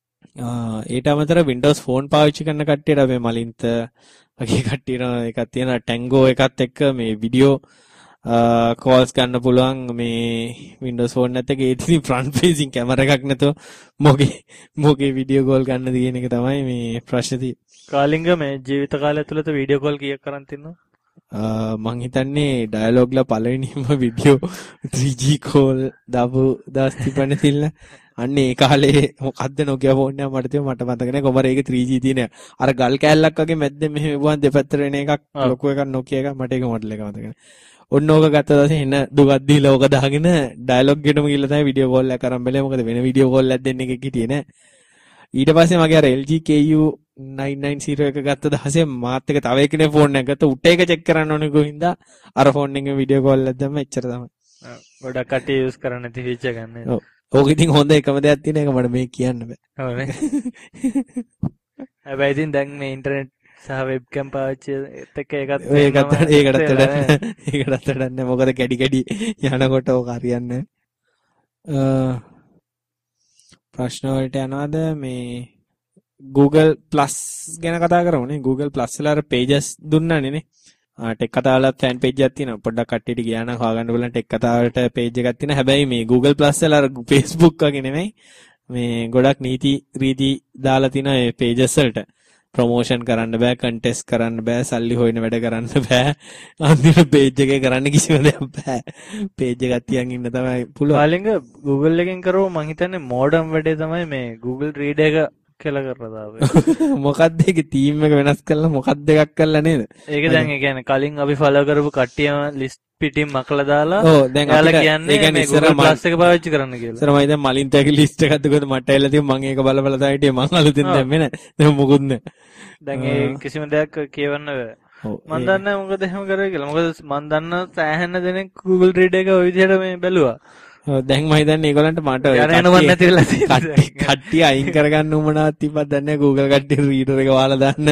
ඊට අමතරව Windows Phone පාවිච්චි කරන කට්ටියට මේ මලින්ත වගේ කට්ටියන එකක් තියෙනවා Tango එකත් එක්ක මේ වීඩියෝ කෝල්ස් ගන්න පුළුවන් මේ Windows Phone එකත් එක්ක. ඒ ඉතින් front facing camera එකක් නැතුව මොකේ මොකේ වීඩියෝ කෝල් ගන්න දින එක තමයි මේ ප්‍රශ්නේ තියෙන්නේ. කාලිංග මේ ජීවිත කාලය ඇතුළත වීඩියෝ කෝල් කීයක් කරන් තින්නවද? මං හිතන්නේ ඩයලොග්ලා පළවෙනිම වීඩියෝ three G කෝල් දාපු දවස් තිබුණේ තිල්ල. අන්න ඒ කාලේ මොකද්ද Nokia ෆෝන් එක මට තියෙන මට මතක නැහැ. කොහමද ඒක three G තියෙන අර ගල් කෑල්ලක් වගේ මැද්දෙන් මෙහෙම වුණා දෙපැත්තට වෙන එකක් ලොකු එකක් Nokia එකක් මට ඒක මොඩල් එක මතක නැහැ. ඔන්න ඕක ගත්ත දවසේ එන දුකක් දීලා ඕක දාගෙන ඩයලොග් ගෙටම ගිහලා තමයි වීඩියෝ කෝල් එකක් කරන් බැලුවේ. මොකද වෙන වීඩියෝ කෝල් එකක් දෙන්න එකක් හිටියේ නැහැ. ඊට පස්සේ මගේ අර L G K U nine ninety එක ගත්ත දවසේ මාත් එක තව එකනේ ෆෝන් එකක් ගත්තා. උට එක චෙක් කරන්න ඕනේ කොහින්දා අර ෆෝන් එකේ වීඩියෝ කෝල් එකක් දැම්ම එච්චර තමයි. ගොඩක් කට්ටිය යූස් කරන්නේ නැති ෆීචර් ගන්න. ඔව්. ඕක ඉතින් හොඳ එකම දෙයක් තියෙන එක මට මේ කියන්න බෑ. ඔව් නේ. හැබැයි ඉතින් දැන් මේ ඉන්ටර්නෙට් සහ වෙබ්කැම් පාවිච්චි එක්ක ඒකත් ඒකත් ඒකටත් වැඩන්නේ. ඒකටත් වැඩන්නේ. මොකද කැඩි කැඩි යනකොට ඕක හරියන්නේ නැහැ. ප්‍රශ්න වලට යනවාද මේ Google Plus ගැන කතා කරමුනේ. Google Plus වල අර pages දුන්නානේ නේ. ආ ටෙක් කතා වල ෆෑන් පේජ් එකක් තියෙනවා. පොඩ්ඩක් කට්ටියට ගියා නම් හොයාගන්න බලන්න ටෙක් කතා වලට පේජ් එකක් තියෙනවා. හැබැයි මේ Google Plus වල අර Facebook වගේ නෙමෙයි. මේ ගොඩක් නීති රීති දාලා තියෙනවා මේ pages වලට. ප්‍රොමෝෂන් කරන්න බෑ, කන්ටෙස්ට් කරන්න බෑ, සල්ලි හොයන වැඩ කරන්න බෑ. අන්තිම පේජ් එකේ කරන්න කිසිම දෙයක් බෑ. පේජ් එකක් තියන් ඉන්න තමයි පුළුවන්. කාලිංග Google එකෙන් කරව මං හිතන්නේ මෝඩම් වැඩේ තමයි මේ Google Reader එක කියලා කරලා දාවේ. මොකක්ද ඒකේ තීම් එක වෙනස් කරලා මොකක්ද එකක් කරලා නේද? ඒක දැන් ඒ කියන්නේ කලින් අපි ෆලෝ කරපු කට්ටියම ලිස්ට් පිටින් මකලා දාලා ඔව් දැන් අපිට කියන්නේ මේ Google Plus එක පාවිච්චි කරන්න කියලා. ඉතින් මම දැන් මලින්තගේ ලිස්ට් එකක් දුකද මට ඇවිල්ලා තියෙන මම ඒක බල බල තමයි හිටියේ මං අලුතින් දැම්මේ නෑ. දැන් මොකුත් නෑ. දැන් ඒ කිසිම දෙයක් කියවන්න බෑ. මම දන්නේ මොකද එහෙම කරේ කියලා. මොකද මම දන්න සෑහෙන දෙනෙක් Google Reader එක ওই විදිහට මේ බැලුවා. ඔව් දැන් මම හිතන්නේ ඒගොල්ලන්ට මට යන යන නැති වෙලා තියෙනවා. කට්ටිය අයින් කරගන්න උමනාවක් තිබ්බත් දන්නේ Google කට්ටිය රීඩර් එක වහලා දාන්න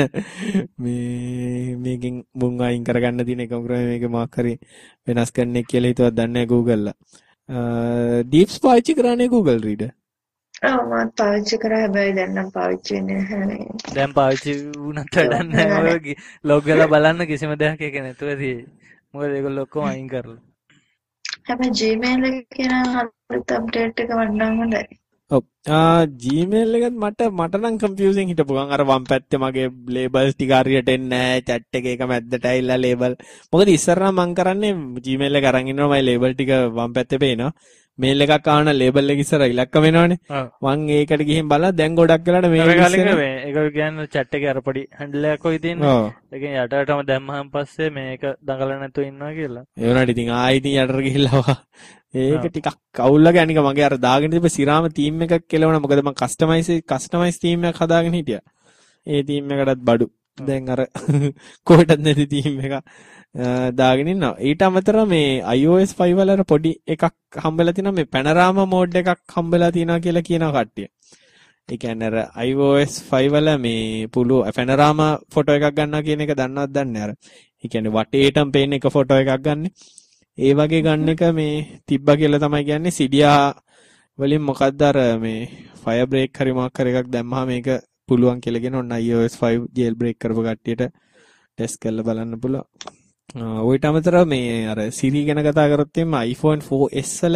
මේ මේකෙන් මුන් අයින් කරගන්න තියෙන එක උග්‍රම මේක මොකක් හරි වෙනස් කරන්න කියලා හිතුවත් දන්නේ Google ලා. Deeps පාවිච්චි කරන්නේ Google Reader. ඔව් මම පාවිච්චි කරා හැබැයි දැන් නම් පාවිච්චි වෙන්නේ නැහැ. දැන් පාවිච්චි වුණත් වැඩක් නැහැ. ඔය ලොග් කරලා බලන්න කිසිම දෙයක් එක නැතුව තියෙයි. මොකද ඒගොල්ලෝ ඔක්කොම අයින් කරලා. හැබැයි Gmail එකේ නම් අලුත් අප්ඩේට් එක වඩා හොඳයි. ඔව් ආ Gmail එකත් මට මට නම් කන්ෆියුසින් හිටපු ගමන් අර වම් පැත්තේ මගේ ලේබල්ස් ටික හරියට එන්නේ නැහැ. chat එකේ එක මැද්දට ඇවිල්ලා ලේබල්. මොකද ඉස්සර නම් මම කරන්නේ Gmail එක අරන් ඉන්නවා මගේ ලේබල් ටික වම් පැත්තේ පේනවා. මේල් එකක් ආවන ලේබල් එක ඉස්සර ඉලක්ක වෙනවනේ. මං ඒකට ගිහින් බලලා දැන් ගොඩක් වෙලාට මේල් ඉස්සර මේ ඒක කියන්නේ chat එකේ අර පොඩි හැන්ඩල් එකක් ඔය තියෙන්නේ. ඒකෙන් යටටම දැම්මහන් පස්සේ මේක දඟලලා නැතුව ඉන්නවා කියලා. ඒ වුණාට ඉතින් ආයෙ ඉතින් යටට ගිහිල්ලා ඒක ටිකක් කවුල්ලා ගනික මගේ අර දාගෙන තිබ්බ සිරාම තීම් එකක් කෙලවුණා. මොකද මං කස්ටමයිස් කස්ටමයිස් තීම් එකක් හදාගෙන හිටියා. ඒ තීම් එකටත් බඩු. දැන් අර කොහෙටද නැති තීම් එක දාගෙන ඉන්නවා. ඊට අමතරව මේ I O S five වල පොඩි එකක් හම්බෙලා තිනවා මේ පැනරාමා මෝඩ් එකක් හම්බෙලා තිනවා කියලා කියනවා කට්ටිය. ඒ කියන්නේ අර I O S five වල මේ පුළු පැනරාමා ෆොටෝ එකක් ගන්නවා කියන එක දන්නවද දන්නේ අර. ඒ කියන්නේ වටේටම පේන එක ෆොටෝ එකක් ගන්න. ඒ වගේ ගන්න එක මේ තිබ්බා කියලා තමයි කියන්නේ. සිඩියා වලින් මොකද්ද අර මේ ෆයර් බ්‍රේක් හරි මොකක් හරි එකක් දැම්මහම මේක පුළුවන් කියලා කියන ඔන්න I O S five jail break කරපු කට්ටියට ටෙස්ට් කරලා බලන්න පුළුවන්. ඔයිට අමතරව මේ අර Siri ගැන කතා කරොත් එimhe iPhone four S වල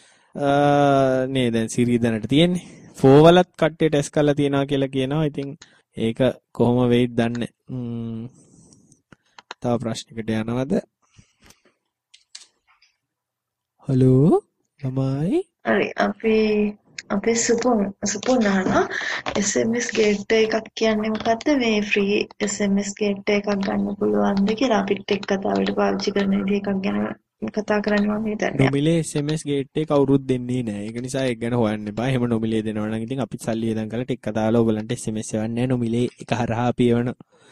නේ දැන් Siri දැනට තියෙන්නේ. four වලත් කට්ටිය ටෙස්ට් කරලා තියනවා කියලා කියනවා. ඉතින් ඒක කොහොම වෙයිද දන්නේ. තව ප්‍රශ්නයකට යනවද? හලෝ ළමයි. හරි අපි අපේ සුපුන් සුපුන් අහනවා S M S ගේට් එකක් කියන්නේ මොකද්ද මේ free S M S gate එකක් ගන්න පුළුවන්ද කියලා අපිට එක් කතාවට පාවිච්චි කරන විදිහ එකක් ගැන කතා කරන්න මම හිතන්නේ. නොමිලේ S M S ගේට් එක කවුරුත් දෙන්නේ නැහැ. ඒක නිසා ඒක ගැන හොයන්න එපා. එහෙම නොමිලේ දෙනවා නම් ඉතින් අපිත් සල්ලි එදන් කරලා ටික කතාවල ඔයගලන්ට S M S එවන්නේ නොමිලේ එක හරහා අපි එවන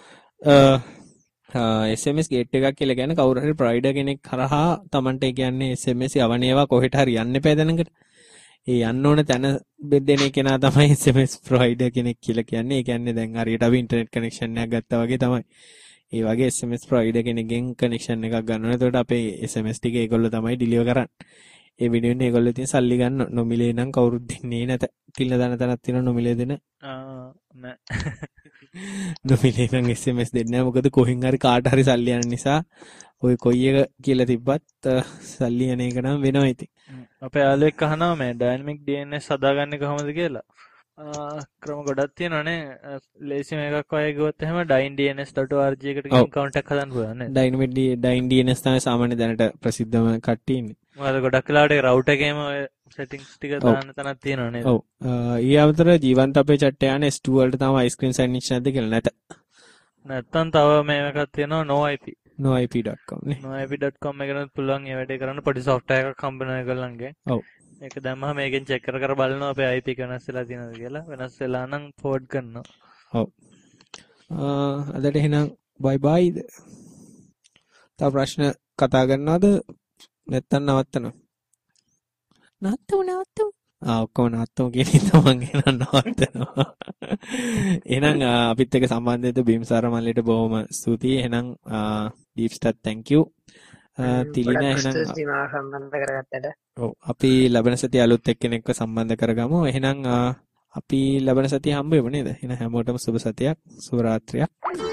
S M S ගේට් එකක් කියලා කියන්නේ කවුරු හරි ප්‍රොවයිඩර් කෙනෙක් හරහා Tamanට ඒ කියන්නේ S M S යවන ඒවා කොහෙට හරි යන්න එපා දැනකට. ඒ යන්න ඕන තැන බෙදෙන කෙනා තමයි S M S ප්‍රොවයිඩර් කෙනෙක් කියලා කියන්නේ. ඒ කියන්නේ දැන් හරියට අපි ඉන්ටර්නෙට් කනෙක්ෂන් එකක් ගත්තා වගේ තමයි. ඒ වගේ S M S ප්‍රොවයිඩර් කෙනෙක්ගෙන් කනෙක්ෂන් එකක් ගන්නවා. එතකොට අපේ S M S ටික ඒගොල්ලෝ තමයි ඩිලිවර් කරන්නේ. ඒ විදිහෙන් ඒගොල්ලෝ ඉතින් සල්ලි ගන්න නොමිලේ නම් කවුරුත් දෙන්නේ නැත. තිල්ල දාන තැනක් තියෙනවා නොමිලේ දෙන. ආ නෑ. නොමිලේ නම් S M S දෙන්නේ නැහැ. මොකද කොහෙන් හරි කාට හරි සල්ලි යන නිසා ඔය කොයි එක කියලා තිබ්බත් සල්ලි යන එක නම් වෙනවා ඉතින්. අපේ යාළුවෙක් අහනවා මේ ඩයිනමික් D N S හදාගන්නේ කොහොමද කියලා. ක්‍රම ගොඩක් තියෙනවානේ. ලේසිම එකක් වගේ ගියොත් එහෙම dyn D N S dot org එකට ගිහින් account එකක් හදන්න පුළුවන් නේද? Dynamic dyn D N S තමයි සාමාන්‍ය දැනට ප්‍රසිද්ධම කට්ටිය ඉන්නේ. මොකද ගොඩක් වෙලාවට ඒ router එකේම ඔය settings ටික දාන්න තැනක් තියෙනවා නේද? ඔව්. ඊ අතර ජීවන්ත අපේ chat යන S two වලට තමයි ice cream sandwich නැද්ද කියලා නැත. නැත්තම් තව මේ එකක් තියෙනවා no I P. no I P dot com නේ. no I P dot com එකකට පුළුවන් ඒ වැඩේ කරන්න පොඩි software එකක් හම්බ වෙනවා ඒගොල්ලන්ගේ. ඔව්. ඒක දැම්මම මේකෙන් check කර කර බලනවා අපේ I P එක වෙනස් වෙලා තියෙනවද කියලා. වෙනස් වෙලා නම් forward කරනවා. ඔව්. අදට එහෙනම් bye bye. තව ප්‍රශ්න කතා කරනවද? නැත්තම් නවත්තනවා? නවත්තු නවත්තු. ආ ඔක්කොම නවත්තමු කියන තමන් එහෙනම් නවත්තනවා. එහෙනම් අපිත් එක්ක සම්බන්ධ වෙද්දී බිම්සාර මල්ලිට බොහොම ස්තුතියි. එහෙනම් දීප්ස්ටත් thank you. තිලින එහෙනම් සීමා සම්බන්ධ කරගත්තට. ඔව් අපි ලබන සතිය අලුත් එක්කෙනෙක්ව සම්බන්ධ කරගමු. එහෙනම් අපි ලබන සතිය හම්බ වෙමු නේද? එහෙනම් හැමෝටම සුබ සතියක්, සුබ රාත්‍රියක්.